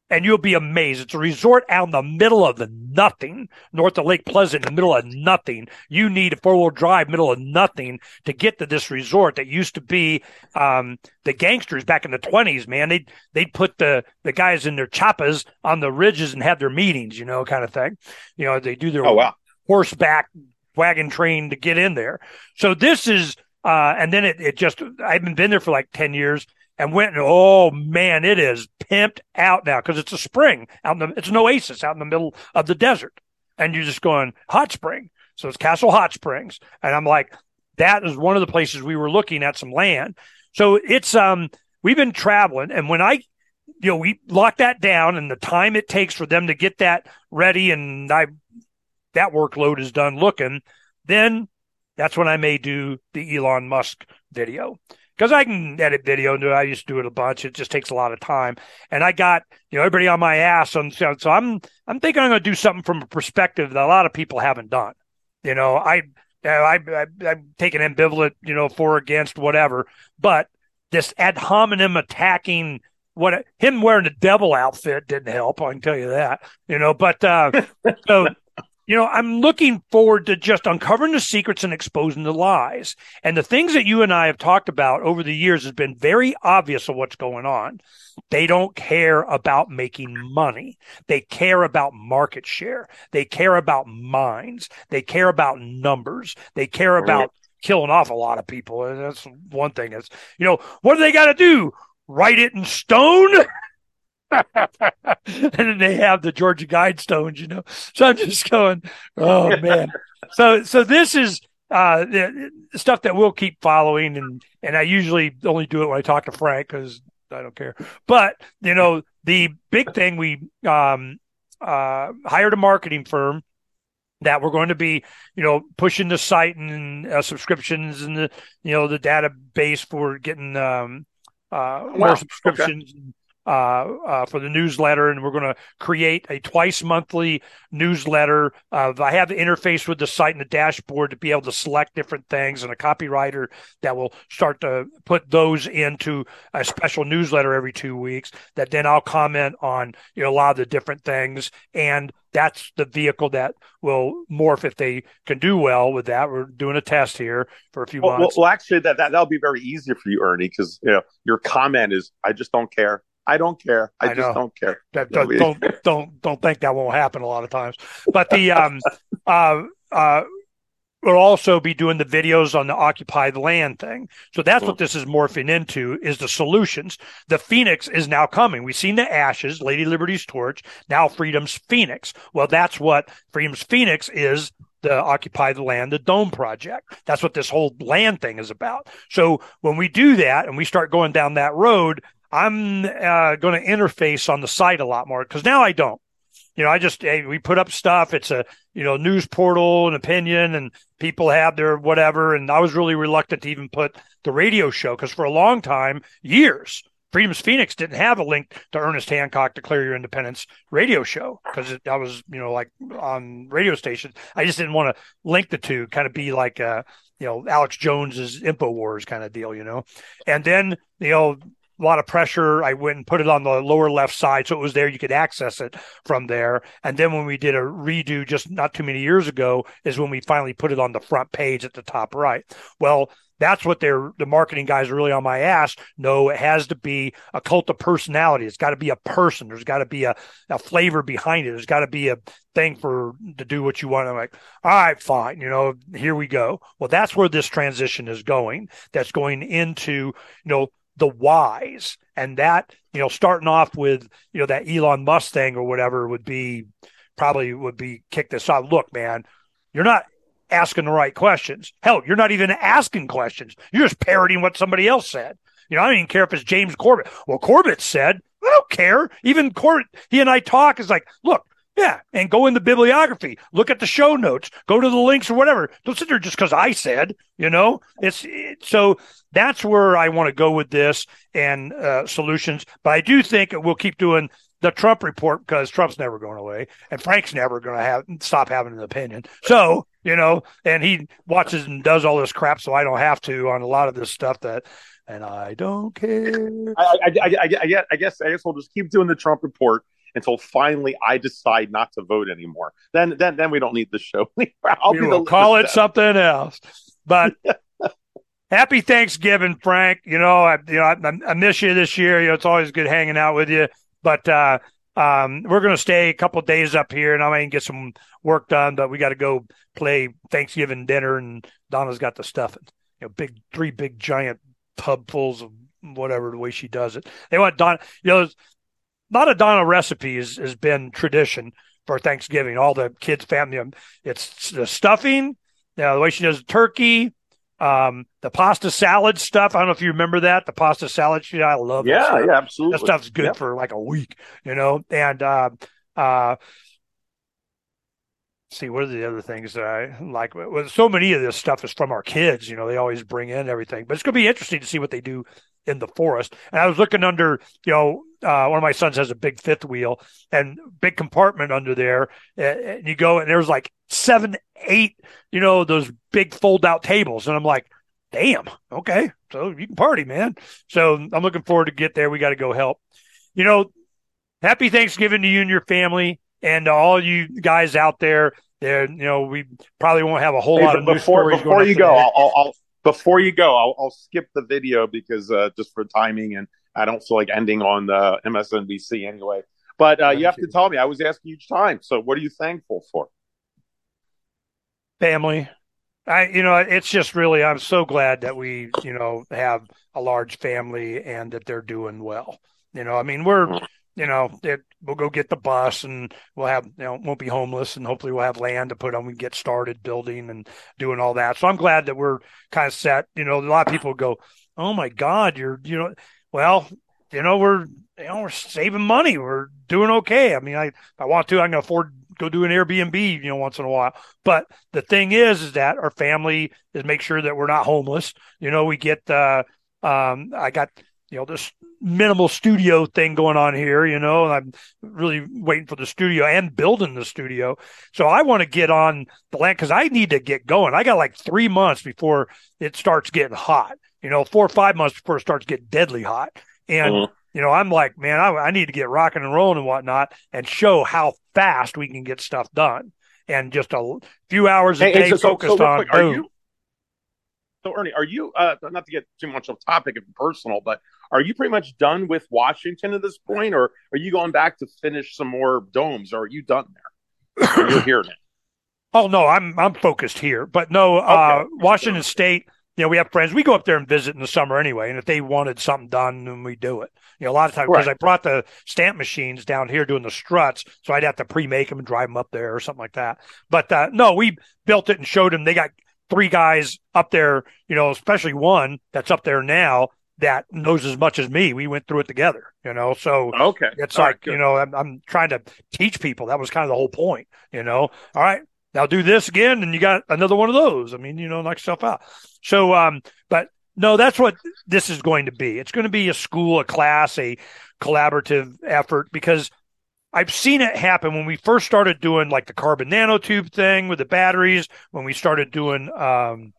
Speaker 1: and you'll be amazed. It's a resort out in the middle of the nothing, north of Lake Pleasant, in the middle of nothing. You need a four-wheel drive, middle of nothing, to get to this resort that used to be the gangsters back in the 20s, man. They'd put the guys in their choppas on the ridges and have their meetings, kind of thing. They do their horseback wagon train to get in there. So this is, and then it just, I haven't been there for like 10 years. And went, oh man, it is pimped out now because it's a spring it's an oasis out in the middle of the desert, and you're just going hot spring. So it's Castle Hot Springs, and I'm like, that is one of the places we were looking at some land. So it's we've been traveling, and when we lock that down, and the time it takes for them to get that ready, and that workload is done looking, then that's when I may do the Elon Musk video. Because I can edit video, and I used to do it a bunch. It just takes a lot of time, and I got everybody on my ass. So I'm thinking I'm going to do something from a perspective that a lot of people haven't done. I'm taking ambivalent, for, against, whatever. But this ad hominem attacking, him wearing the devil outfit didn't help. I can tell you that. But so. I'm looking forward to just uncovering the secrets and exposing the lies. And the things that you and I have talked about over the years has been very obvious of what's going on. They don't care about making money. They care about market share. They care about minds. They care about numbers. They care about killing off a lot of people. And that's one thing. Is what do they got to do? Write it in stone? And then they have the Georgia Guidestones, So I'm just going, oh man. So this is the stuff that we'll keep following, and I usually only do it when I talk to Frank because I don't care. But the big thing, we hired a marketing firm that we're going to be, pushing the site and subscriptions and the database for getting more subscriptions. Okay. For the newsletter, and we're going to create a twice monthly newsletter. I have the interface with the site and the dashboard to be able to select different things, and a copywriter that will start to put those into a special newsletter every 2 weeks that then I'll comment on, a lot of the different things. And that's the vehicle that will morph if they can do well with that. We're doing a test here for a few months.
Speaker 2: Well, actually, that'll be very easy for you, Ernie, because your comment is, "I just don't care. I don't care. I just don't care."
Speaker 1: Don't think that won't happen a lot of times. But the we'll also be doing the videos on the occupied land thing. So that's what this is morphing into, is the solutions. The Phoenix is now coming. We've seen the ashes, Lady Liberty's torch, now Freedom's Phoenix. Well, that's what Freedom's Phoenix is. The Occupy the Land, the Dome Project. That's what this whole land thing is about. So when we do that and we start going down that road, I'm going to interface on the site a lot more, because now I don't. We put up stuff. It's a, news portal and opinion, and people have their whatever. And I was really reluctant to even put the radio show, because for a long time, years, Freedom's Phoenix didn't have a link to Ernest Hancock Declare Your Independence radio show, because I was, like on radio stations. I just didn't want to link the two, kind of be like, Alex Jones's InfoWars kind of deal, And then, a lot of pressure. I went and put it on the lower left side, so it was there. You could access it from there. And then when we did a redo just not too many years ago is when we finally put it on the front page at the top right. Well, that's what the marketing guys are really on my ass. No, it has to be a cult of personality. It's got to be a person. There's got to be a flavor behind it. There's got to be a thing to do what you want. I'm like, all right, fine. Here we go. Well, that's where this transition is going. That's going into, the whys, and that, starting off with, that Elon Musk thing or whatever would be kick this off. Look, man, you're not asking the right questions. Hell, you're not even asking questions. You're just parroting what somebody else said. I don't even care if it's James Corbett. Well, Corbett said, I don't care. Even Corbett, he and I talk, is like, look, yeah, and go in the bibliography, look at the show notes, go to the links or whatever. Don't sit there just because I said, so that's where I want to go with this and solutions. But I do think we'll keep doing the Trump report, because Trump's never going away, and Frank's never going to stop having an opinion. So, and he watches and does all this crap, so I don't have to on a lot of this stuff and I don't care.
Speaker 2: I guess we'll just keep doing the Trump report. until finally I decide not to vote anymore. Then we don't need the show anymore. I'll
Speaker 1: we will call it something else. But happy Thanksgiving, Frank. I miss you this year. It's always good hanging out with you. But we're going to stay a couple of days up here, and I might get some work done. But we got to go play Thanksgiving dinner, and Donna's got the stuffing. Three big giant tubfuls of whatever, the way she does it. They want Donna. Not a Donna recipe has been tradition for Thanksgiving. All the kids' family, it's the stuffing, the way she does the turkey, the pasta salad stuff. I don't know if you remember that. The pasta salad. I love that stuff.
Speaker 2: Yeah, absolutely.
Speaker 1: That stuff's good for like a week, and see, what are the other things that I like? Well, so many of this stuff is from our kids. They always bring in everything, but it's going to be interesting to see what they do in the forest. And I was looking under, one of my sons has a big fifth wheel and big compartment under there. And you go and there's like 7, 8, those big fold out tables. And I'm like, damn, okay. So you can party, man. So I'm looking forward to get there. We got to go help. Happy Thanksgiving to you and your family. And all you guys out there, we probably won't have a whole lot of news stories.
Speaker 2: Before you go, I'll skip the video because just for timing, and I don't feel like ending on MSNBC anyway. But you have to tell me. I was asking each time. So what are you thankful for?
Speaker 1: Family. It's just really, I'm so glad that we, have a large family and that they're doing well. We're. We'll go get the bus and we'll have, won't be homeless, and hopefully we'll have land to put on. We get started building and doing all that. So I'm glad that we're kind of set. A lot of people go, oh my God, we're saving money. We're doing okay. I mean, if I want to, I can afford to go do an Airbnb, once in a while. But the thing is that our family is make sure that we're not homeless. We get, I got, this minimal studio thing going on here, and I'm really waiting for the studio and building the studio. So I want to get on the land because I need to get going. I got like 3 months before it starts getting hot, 4 or 5 months before it starts getting deadly hot. And, I'm like, man, I need to get rocking and rolling and whatnot and show how fast we can get stuff done. And just a few hours a day focused on boom.
Speaker 2: So, Ernie, are you, not to get too much off topic and personal, but are you pretty much done with Washington at this point, or are you going back to finish some more domes, or are you done there? Or you're here now?
Speaker 1: Oh, no, I'm focused here. But no, okay. Washington State, we have friends. We go up there and visit in the summer anyway, and if they wanted something done, then we do it. A lot of times, because I brought the stamp machines down here doing the struts, so I'd have to pre-make them and drive them up there or something like that. But no, we built it and showed them. They got 3 guys up there, especially one that's up there now that knows as much as me. We went through it together, so
Speaker 2: okay.
Speaker 1: It's all like, right, I'm trying to teach people. That was kind of the whole point, all right, now do this again. And you got another one of those. I mean, knock yourself out. So, but no, that's what this is going to be. It's going to be a school, a class, a collaborative effort, because I've seen it happen when we first started doing like the carbon nanotube thing with the batteries, when we started doing the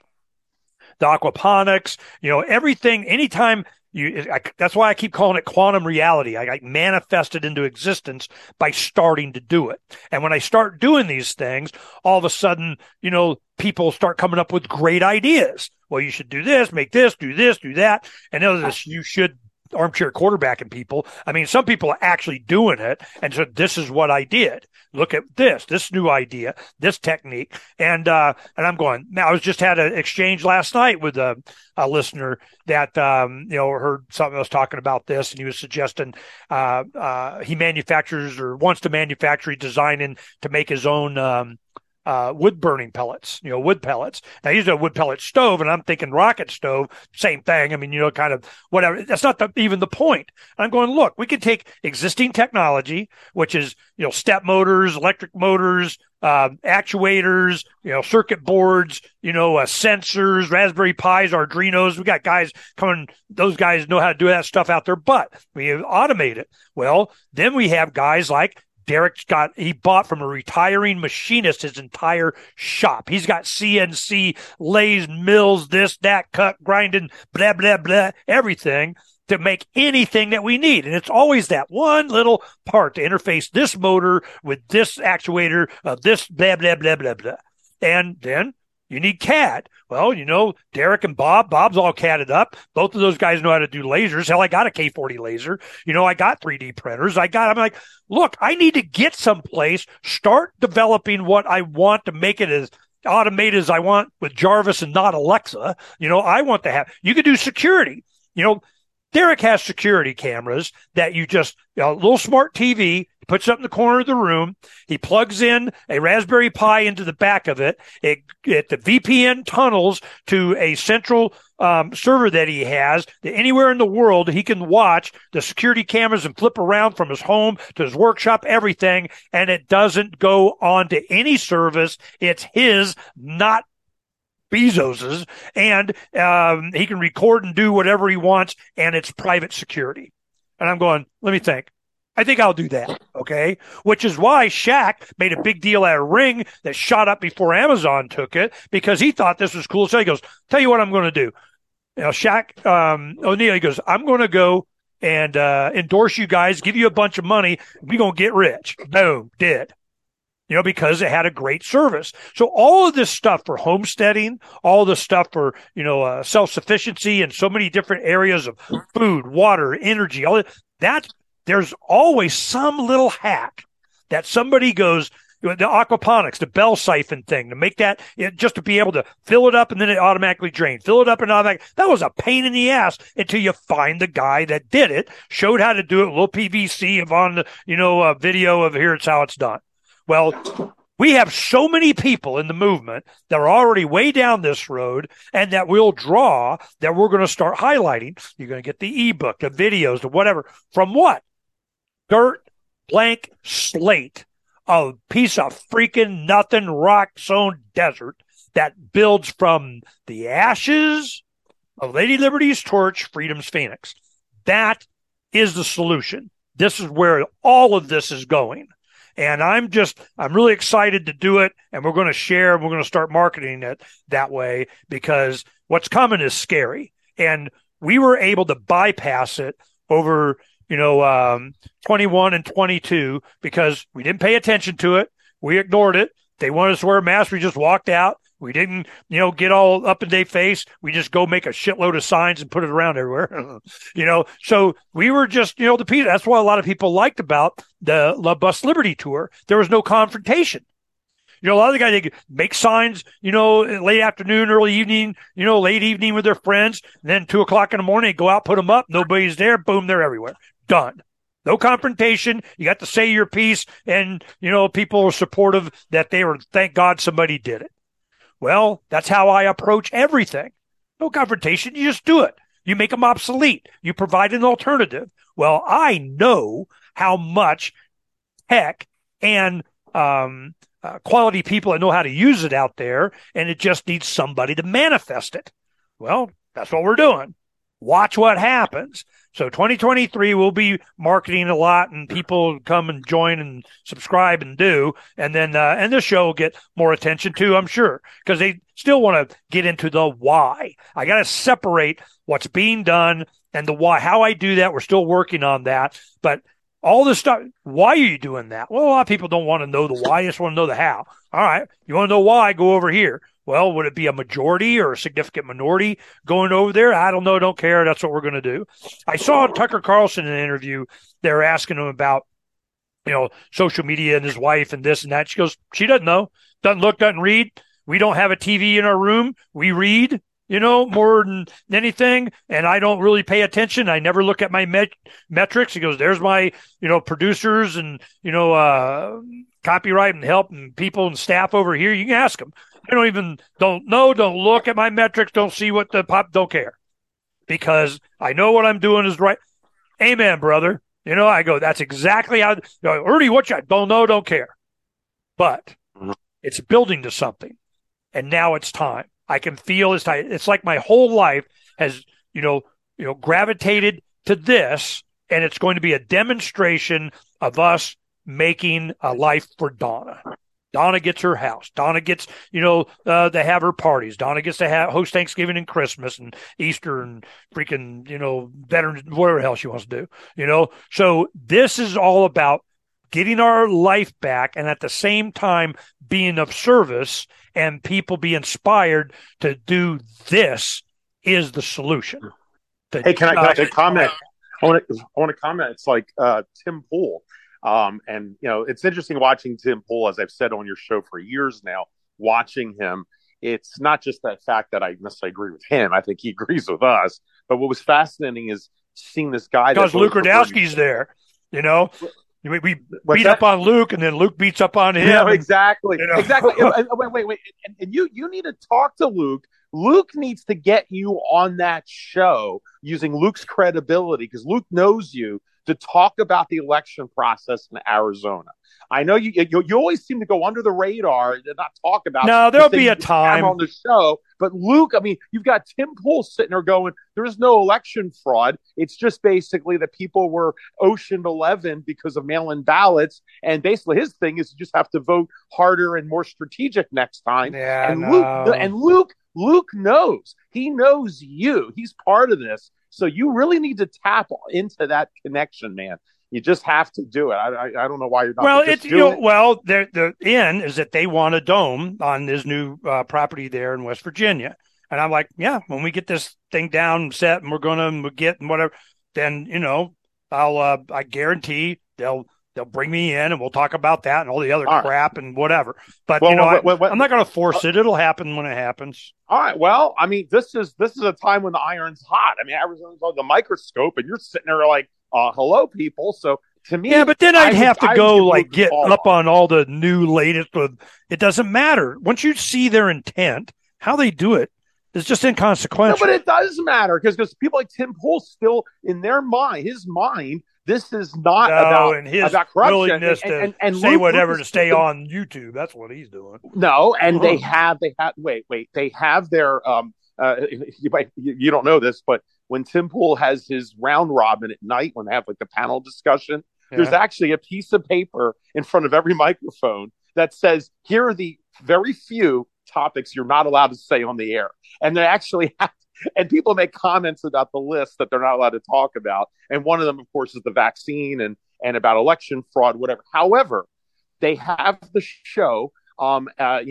Speaker 1: aquaponics, everything, anytime that's why I keep calling it quantum reality. I manifest it into existence by starting to do it. And when I start doing these things, all of a sudden, people start coming up with great ideas. Well, you should do this, make this, do that. And you should armchair quarterbacking people. I mean, some people are actually doing it. And so this is what I did. Look at this new idea, this technique. And I'm going, now I was just had an exchange last night with a listener that, heard something I was talking about this, and he was suggesting, he manufactures or wants to manufacture, designing to make his own, wood burning pellets, wood pellets. Now he's a wood pellet stove, and I'm thinking rocket stove, same thing. I mean, kind of whatever. That's not even the point. I'm going, look, we can take existing technology, which is, step motors, electric motors, actuators, circuit boards, sensors, Raspberry Pis, Arduinos. We got guys coming. Those guys know how to do that stuff out there, but we automate it. Well, then we have guys like he bought from a retiring machinist his entire shop. He's got CNC, lathes, mills, this, that, cut, grinding, blah, blah, blah, everything to make anything that we need. And it's always that one little part to interface this motor with this actuator of this blah, blah, blah, blah, blah. And then you need CAD. Well, Derek and Bob's all CAD'd up. Both of those guys know how to do lasers. Hell, I got a K40 laser. I got 3D printers. I'm like, look, I need to get someplace, start developing what I want to make it as automated as I want with Jarvis and not Alexa. I want to have, you could do security. Derek has security cameras that you just, a little smart TV, he puts it up in the corner of the room. He plugs in a Raspberry Pi into the back of it. The VPN tunnels to a central server that he has, that anywhere in the world he can watch the security cameras and flip around from his home to his workshop, everything, and it doesn't go on to any service. It's his, not Bezos's, and he can record and do whatever he wants, and it's private security. And I'm going, let me think. I think I'll do that, okay? Which is why Shaq made a big deal out of Ring that shot up before Amazon took it, because he thought this was cool. So he goes, tell you what I'm going to do. Shaq O'Neal, he goes, I'm going to go and endorse you guys, give you a bunch of money. We're going to get rich. Boom, did. Because it had a great service. So all of this stuff for homesteading, all the stuff for, self-sufficiency in so many different areas of food, water, energy, all that, there's always some little hack that somebody goes, the aquaponics, the bell siphon thing, to make that, just to be able to fill it up and then it automatically drain, fill it up and automatically. That was a pain in the ass until you find the guy that did it, showed how to do it, a little PVC of on the, video of here's how it's done. Well, we have so many people in the movement that are already way down this road and that we'll draw that we're going to start highlighting. You're going to get the ebook, the videos, the whatever. From what? Dirt, blank slate, a piece of freaking nothing rock-sown desert that builds from the ashes of Lady Liberty's torch, Freedom's Phoenix. That is the solution. This is where all of this is going. And I'm really excited to do it, and we're going to share, and we're going to start marketing it that way, because what's coming is scary. And we were able to bypass it over, 21 and 22 because we didn't pay attention to it. We ignored it. They wanted us to wear masks. We just walked out. We didn't, get all up in their face. We just go make a shitload of signs and put it around everywhere, So we were just, the people. That's what a lot of people liked about the La Bus Liberty tour. There was no confrontation. A lot of the guys, they make signs, late afternoon, early evening, late evening with their friends. And then 2:00 in the morning, go out, put them up. Nobody's there. Boom, they're everywhere. Done. No confrontation. You got to say your piece. And, people are supportive that they were, thank God somebody did it. Well, that's how I approach everything. No confrontation. You just do it. You make them obsolete. You provide an alternative. Well, I know how much tech and quality people that know how to use it out there, and it just needs somebody to manifest it. Well, that's what we're doing. Watch what happens. So 2023, we'll be marketing a lot, and people come and join and subscribe and do. And then, and this show will get more attention too, I'm sure, because they still want to get into the why. I got to separate what's being done and the why. How I do that, we're still working on that. But all this stuff, why are you doing that? Well, a lot of people don't want to know the why. They just want to know the how. All right. You want to know why? Go over here. Well, would it be a majority or a significant minority going over there? I don't know. Don't care. That's what we're going to do. I saw Tucker Carlson in an interview. They were asking him about, social media and his wife and this and that. She goes, she doesn't know. Doesn't look, doesn't read. We don't have a TV in our room. We read, more than anything. And I don't really pay attention. I never look at my metrics. He goes, there's my, producers and, copyright and help and people and staff over here. You can ask them. I don't know, don't look at my metrics, don't see what don't care. Because I know what I'm doing is right. Amen, brother. I go, that's exactly how, Ernie, what you don't know, don't care. But it's building to something. And now it's time. I can feel it's time. It's like my whole life has, gravitated to this, and it's going to be a demonstration of us making a life for Donna. Donna gets her house. Donna gets, to have her parties. Donna gets to host Thanksgiving and Christmas and Easter and freaking, veteran, whatever else she wants to do, So this is all about getting our life back and at the same time being of service and people be inspired to do this is the solution.
Speaker 2: Hey, can I comment? I want to comment. It's like Tim Pool. And it's interesting watching Tim Pool, as I've said on your show for years now, watching him. It's not just that fact that I necessarily agree with him. I think he agrees with us. But what was fascinating is seeing this guy.
Speaker 1: Because Luke Rudkowski's there, We beat up on Luke, and then Luke beats up on him.
Speaker 2: Yeah, exactly. Exactly. Wait. And you need to talk to Luke. Luke needs to get you on that show using Luke's credibility, because Luke knows you, to talk about the election process in Arizona. I know you always seem to go under the radar and not talk about.
Speaker 1: No, there'll be a time
Speaker 2: on the show. But Luke, I mean, you've got Tim Pool sitting there going, "There is no election fraud. It's just basically that people were Ocean 11 because of mail-in ballots, and basically his thing is you just have to vote harder and more strategic next time."
Speaker 1: Yeah,
Speaker 2: and Luke knows. He knows you. He's part of this. So you really need to tap into that connection, man. You just have to do it. I don't know why you're not.
Speaker 1: Well, the end is that they want a dome on this new property there in West Virginia, and I'm like, yeah, when we get this thing down set and we're going to get whatever, then I guarantee they'll bring me in and we'll talk about that and all the other crap and whatever. But I'm not going to force it. It'll happen when it happens.
Speaker 2: All right. Well, I mean, this is a time when the iron's hot. I mean, Arizona's on the microscope, and you're sitting there like, hello, people. So to me,
Speaker 1: yeah, but then I'd have to go get up on all the new latest. It doesn't matter. Once you see their intent, how they do it is just inconsequential.
Speaker 2: No, but it does matter because people like Tim Pool still in their mind, his mind. This is not about corruption.
Speaker 1: Willingness to say whatever to stay on YouTube. That's what he's doing.
Speaker 2: No, and they have their you don't know this, but when Tim Pool has his round robin at night, when they have like the panel discussion, there's actually a piece of paper in front of every microphone that says, "Here are the very few topics you're not allowed to say on the air," and they actually have. And people make comments about the list that they're not allowed to talk about. And one of them, of course, is the vaccine and about election fraud, whatever. However, they have the show, for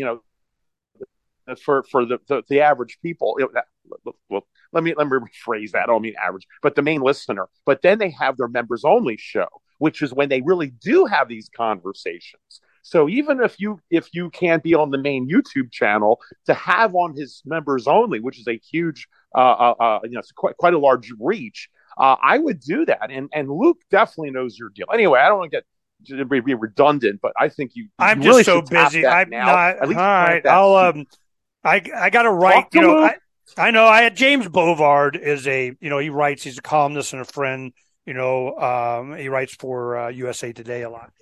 Speaker 2: the average people. Well, let me rephrase that. I don't mean average, but the main listener. But then they have their members only show, which is when they really do have these conversations. So even if you can't be on the main YouTube channel, to have on his members only, which is a huge, it's quite a large reach, I would do that. And Luke definitely knows your deal. Anyway, I don't want to get be redundant, but I think
Speaker 1: I'm
Speaker 2: really
Speaker 1: just so busy. I'm
Speaker 2: now.
Speaker 1: not. All right, I got to write. I know. I had James Bovard is he writes. He's a columnist and a friend. He writes for USA Today a lot.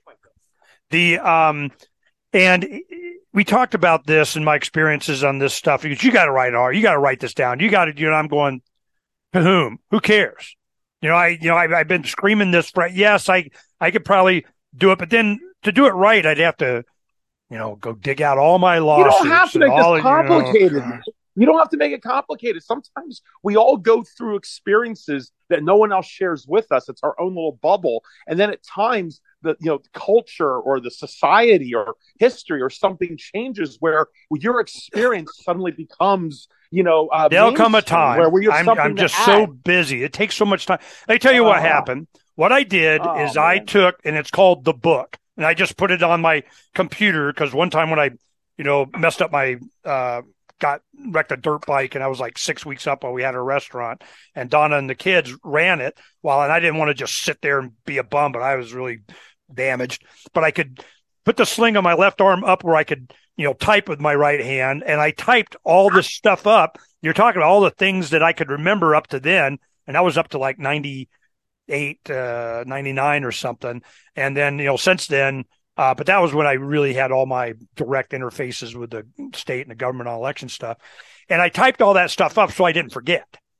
Speaker 1: And we talked about this and my experiences on this stuff. Because you got to write this down. You got to, I'm going, to whom? Who cares? I've been screaming this for, yes, I could probably do it, but then to do it right, I'd have to, go dig out all my lawsuits.
Speaker 2: You don't have to make this complicated. You don't have to make it complicated. Sometimes we all go through experiences that no one else shares with us. It's our own little bubble. And then at times the culture or the society or history or something changes where your experience suddenly becomes,
Speaker 1: there'll come a time
Speaker 2: where you have
Speaker 1: I'm just so busy. It takes so much time. Let me tell you what happened. What I did is I took, and it's called The Book, and I just put it on my computer because one time when I, messed up my, wrecked a dirt bike and I was like 6 weeks up while we had a restaurant and Donna and the kids ran it and I didn't want to just sit there and be a bum, but I was really damaged, but I could put the sling on my left arm up where I could, type with my right hand. And I typed all this stuff up. You're talking about all the things that I could remember up to then. And I was up to like 98, 99 or something. And then, since then, but that was when I really had all my direct interfaces with the state and the government on election stuff. And I typed all that stuff up so I didn't forget.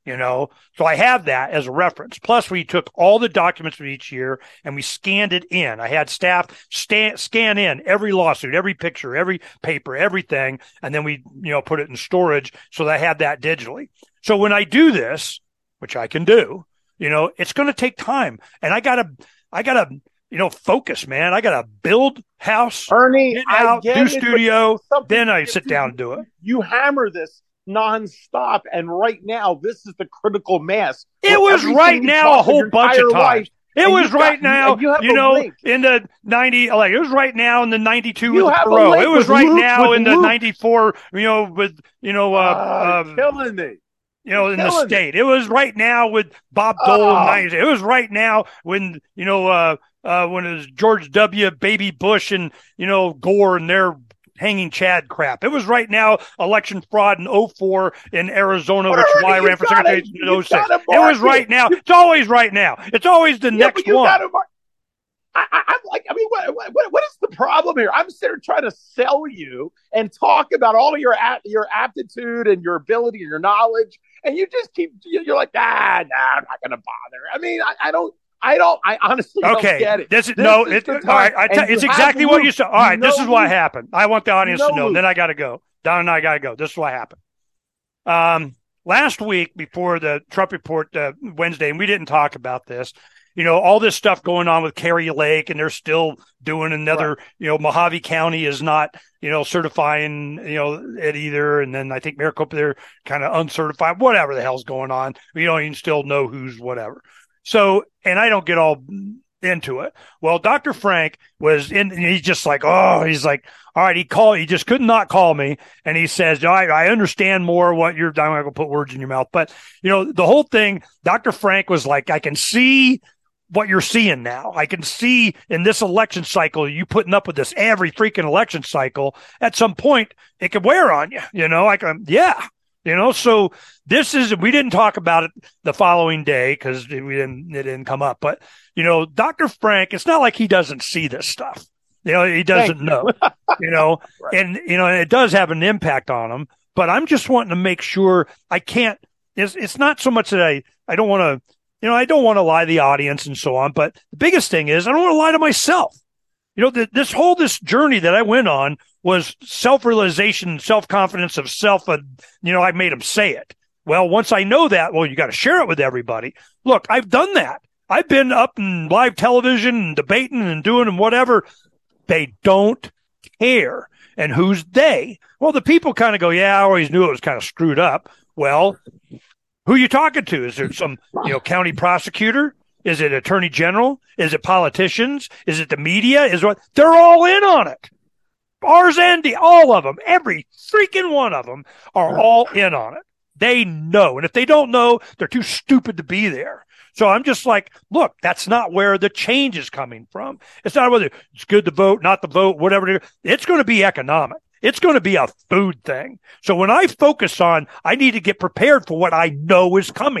Speaker 1: So I have that as a reference. Plus, we took all the documents from each year and we scanned it in. I had staff scan in every lawsuit, every picture, every paper, everything, and then we, put it in storage so that I had that digitally. So when I do this, which I can do, it's going to take time, and I gotta, focus, man. I gotta build house,
Speaker 2: Ernie,
Speaker 1: get out, do studio, then I sit down and do it.
Speaker 2: You hammer this nonstop, and right now, this is the critical mass.
Speaker 1: It was right now a whole bunch of times. It was right now, in the 90, like it was right now in the 92 with Perot. It was right now in the 94, with,
Speaker 2: killing me.
Speaker 1: In the state. It was right now with Bob Dole. It was right now when, when it was George W. Baby Bush and, Gore and their hanging Chad crap. It was right now election fraud in 04 in Arizona, which is why I ran for secretary in 06. It was right now. It's always right now. It's always the next one.
Speaker 2: What is the problem here? I'm sitting trying to sell you and talk about all of your aptitude and your ability and your knowledge, and you just you're like, I'm not going to bother. I mean, I honestly don't get it.
Speaker 1: All right. It's exactly what you said. All right. This is what happened. I want the audience to know. Then I got to go. Don and I got to go. This is what happened. Last week before the Trump report, Wednesday, and we didn't talk about this, all this stuff going on with Kari Lake, and they're still doing another, right. Mojave County is not, certifying, it either. And then I think Maricopa, they're kind of uncertified, whatever the hell's going on. We don't even still know who's whatever. So, and I don't get all into it. Well, Dr. Frank was in, and he's just like, he's like, all right, he just could not call me. And he says, I understand more what I'm not going to put words in your mouth, but the whole thing, Dr. Frank was like, I can see what you're seeing now. I can see in this election cycle, you putting up with this every freaking election cycle. At some point, it could wear on you, so this is, we didn't talk about it the following day because it didn't come up. But, Dr. Frank, it's not like he doesn't see this stuff. He doesn't know, right. And, it does have an impact on him. But I'm just wanting to make sure I can't, it's not so much that I don't want to, I don't want to lie to the audience and so on. But the biggest thing is I don't want to lie to myself. This journey that I went on was self-realization, self-confidence of self. I made him say it. Well, once I know that, you got to share it with everybody. Look, I've done that. I've been up in live television and debating and doing and whatever. They don't care. And who's they? Well, the people kind of go, I always knew it was kind of screwed up. Well, who are you talking to? Is there some, county prosecutor? Is it attorney general? Is it politicians? Is it the media? They're all in on it. Ours and all of them, every freaking one of them are all in on it. They know. And if they don't know, they're too stupid to be there. So I'm just like, look, that's not where the change is coming from. It's not whether it's good to vote, not to vote, whatever. It's going to be economic. It's going to be a food thing. So when I focus on, I need to get prepared for what I know is coming.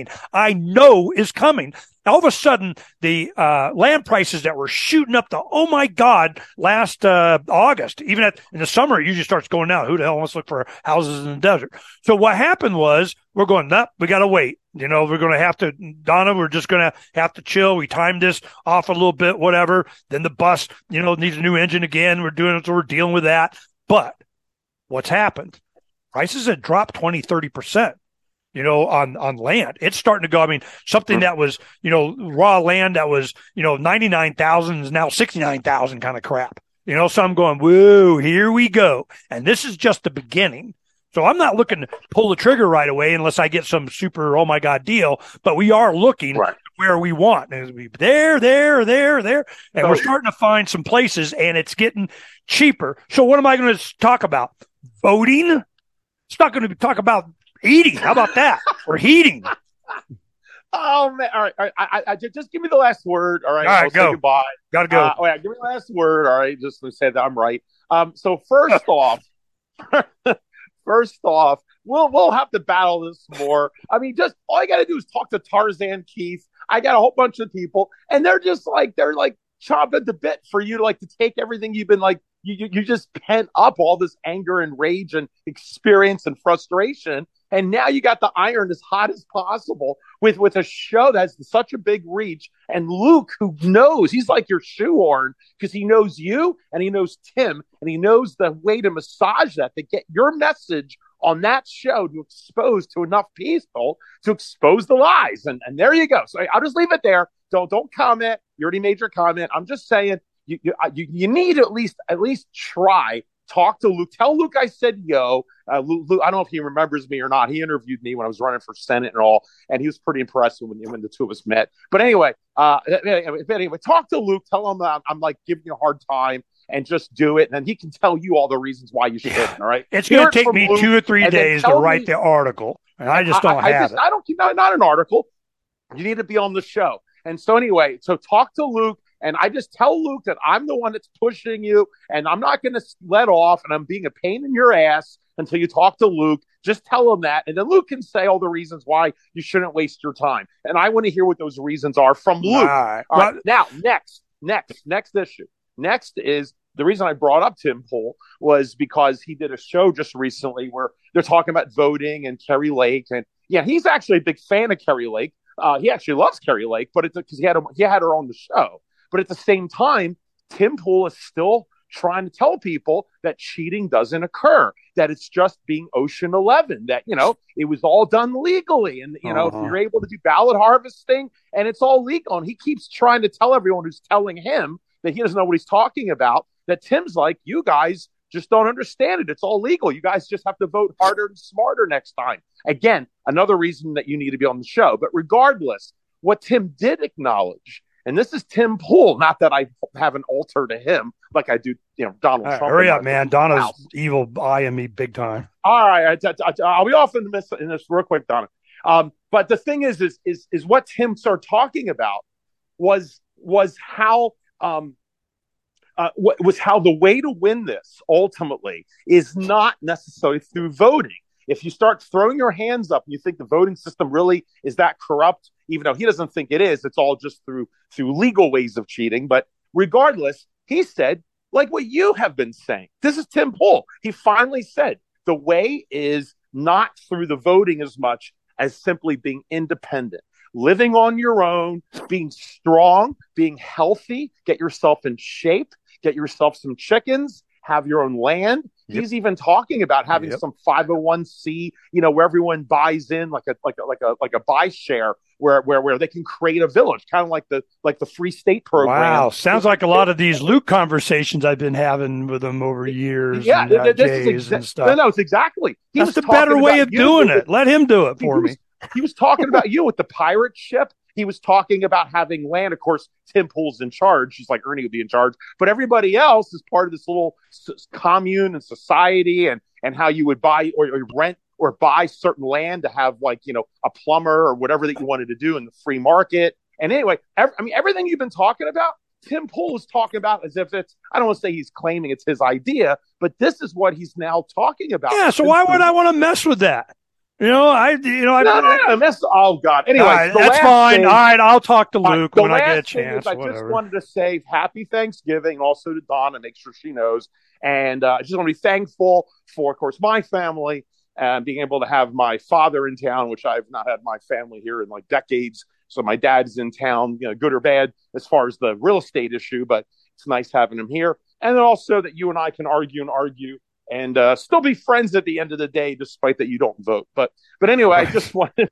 Speaker 1: All of a sudden, the land prices that were shooting up to, oh my God, last August, even in the summer, it usually starts going down. Who the hell wants to look for houses in the desert? So what happened was we're going, nope, we got to wait. We're going to have to, Donna, we're just going to have to chill. We timed this off a little bit, whatever. Then the bus, needs a new engine again. We're doing it, so we're dealing with that. But what's happened? Prices had dropped 20, 30%, on land. It's starting to go. I mean, something that was, raw land that was, 99,000 is now 69,000 kind of crap. So I'm going, whoa, here we go. And this is just the beginning. So I'm not looking to pull the trigger right away unless I get some super, oh my God deal, but we are looking right where we want. And it'll be there. And we're starting to find some places and it's getting cheaper. So what am I going to talk about? Voting? It's not going to talk about eating. How about that? Or heating.
Speaker 2: Oh man! All right. I just give me the last word. All right.
Speaker 1: I'll
Speaker 2: go. Say goodbye.
Speaker 1: Gotta go.
Speaker 2: Give me the last word. All right. Just to say that I'm right. So first off, we'll have to battle this more. I mean, just all I got to do is talk to Tarzan Keith. I got a whole bunch of people, and they're chomping at the bit for you to take everything you've been you just pent up all this anger and rage and experience and frustration. And now you got the iron as hot as possible with a show that has such a big reach. And Luke, who knows, he's like your shoehorn because he knows you and he knows Tim and he knows the way to massage that to get your message on that show to expose to enough people to expose the lies. And there you go. So I'll just leave it there. Don't comment. You already made your comment. I'm just saying you need to at least try. Talk to Luke. Tell Luke I said yo. Luke, I don't know if he remembers me or not. He interviewed me when I was running for Senate and all, and he was pretty impressed when the two of us met. But anyway, talk to Luke. Tell him I'm like giving you a hard time, and just do it. And then he can tell you all the reasons why you shouldn't. All right.
Speaker 1: It's going to take me Luke, 2 or 3 days to write the article, and I just don't have it.
Speaker 2: I don't. Not an article. You need to be on the show. And so anyway, so talk to Luke. And I just tell Luke that I'm the one that's pushing you and I'm not going to let off and I'm being a pain in your ass until you talk to Luke. Just tell him that. And then Luke can say all the reasons why you shouldn't waste your time. And I want to hear what those reasons are from Luke. All right. Now, next issue. Next is the reason I brought up Tim Pool was because he did a show just recently where they're talking about voting and Kari Lake. And yeah, he's actually a big fan of Kari Lake. He actually loves Kari Lake, but it's because he had her on the show. But at the same time, Tim Pool is still trying to tell people that cheating doesn't occur, that it's just being Ocean 11, that, it was all done legally. And, if you're able to do ballot harvesting and it's all legal. And he keeps trying to tell everyone who's telling him that he doesn't know what he's talking about, that Tim's like, you guys just don't understand it. It's all legal. You guys just have to vote harder and smarter next time. Again, another reason that you need to be on the show. But regardless, what Tim did acknowledge, and this is Tim Pool, not that I have an altar to him like I do, Donald Trump.
Speaker 1: Hurry up, man. Donna's evil eyeing me big time.
Speaker 2: All right. I'll be off in this real quick, Donna. But the thing is what Tim started talking about was how was how the way to win this ultimately is not necessarily through voting. If you start throwing your hands up and you think the voting system really is that corrupt, even though he doesn't think it is, it's all just through legal ways of cheating. But regardless, he said, like what you have been saying, this is Tim Pool. He finally said the way is not through the voting as much as simply being independent, living on your own, being strong, being healthy, get yourself in shape, get yourself some chickens, have your own land. Yep. He's even talking about having some 501c, where everyone buys in like a buy share where they can create a village, kind of like the Free State program.
Speaker 1: Wow, sounds like a lot of these Luke conversations I've been having with him over years.
Speaker 2: Yeah,
Speaker 1: and stuff.
Speaker 2: No, it's exactly.
Speaker 1: That's the better way of doing it. Let him do it for me.
Speaker 2: He was talking about you with the pirate ship. He was talking about having land. Of course, Tim Pool's in charge. He's like Ernie would be in charge. But everybody else is part of this little commune and society and how you would buy or rent or buy certain land to have a plumber or whatever that you wanted to do in the free market. And anyway, everything you've been talking about, Tim Pool is talking about as if it's, I don't want to say he's claiming it's his idea, but this is what he's now talking about.
Speaker 1: Yeah, so why would I want to mess with that?
Speaker 2: No, oh God. Anyway,
Speaker 1: right, that's fine. All right, I'll talk to Luke when I get a chance.
Speaker 2: I just wanted to say happy Thanksgiving also to Donna, make sure she knows. And I just want to be thankful for, of course, my family and being able to have my father in town, which I've not had my family here in like decades. So my dad's in town, good or bad as far as the real estate issue, but it's nice having him here. And then also that you and I can argue and still be friends at the end of the day, despite that you don't vote. But anyway, I just wanted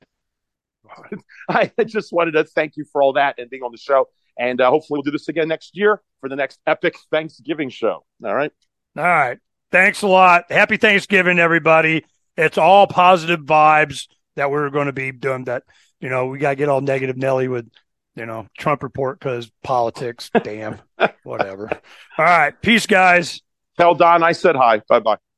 Speaker 2: to thank you for all that and being on the show. And hopefully we'll do this again next year for the next epic Thanksgiving show. All right.
Speaker 1: All right. Thanks a lot. Happy Thanksgiving, everybody. It's all positive vibes that we're going to be doing that. We got to get all negative Nelly with, Trump report because politics. Damn. Whatever. All right. Peace, guys.
Speaker 2: Tell Don I said hi. Bye-bye.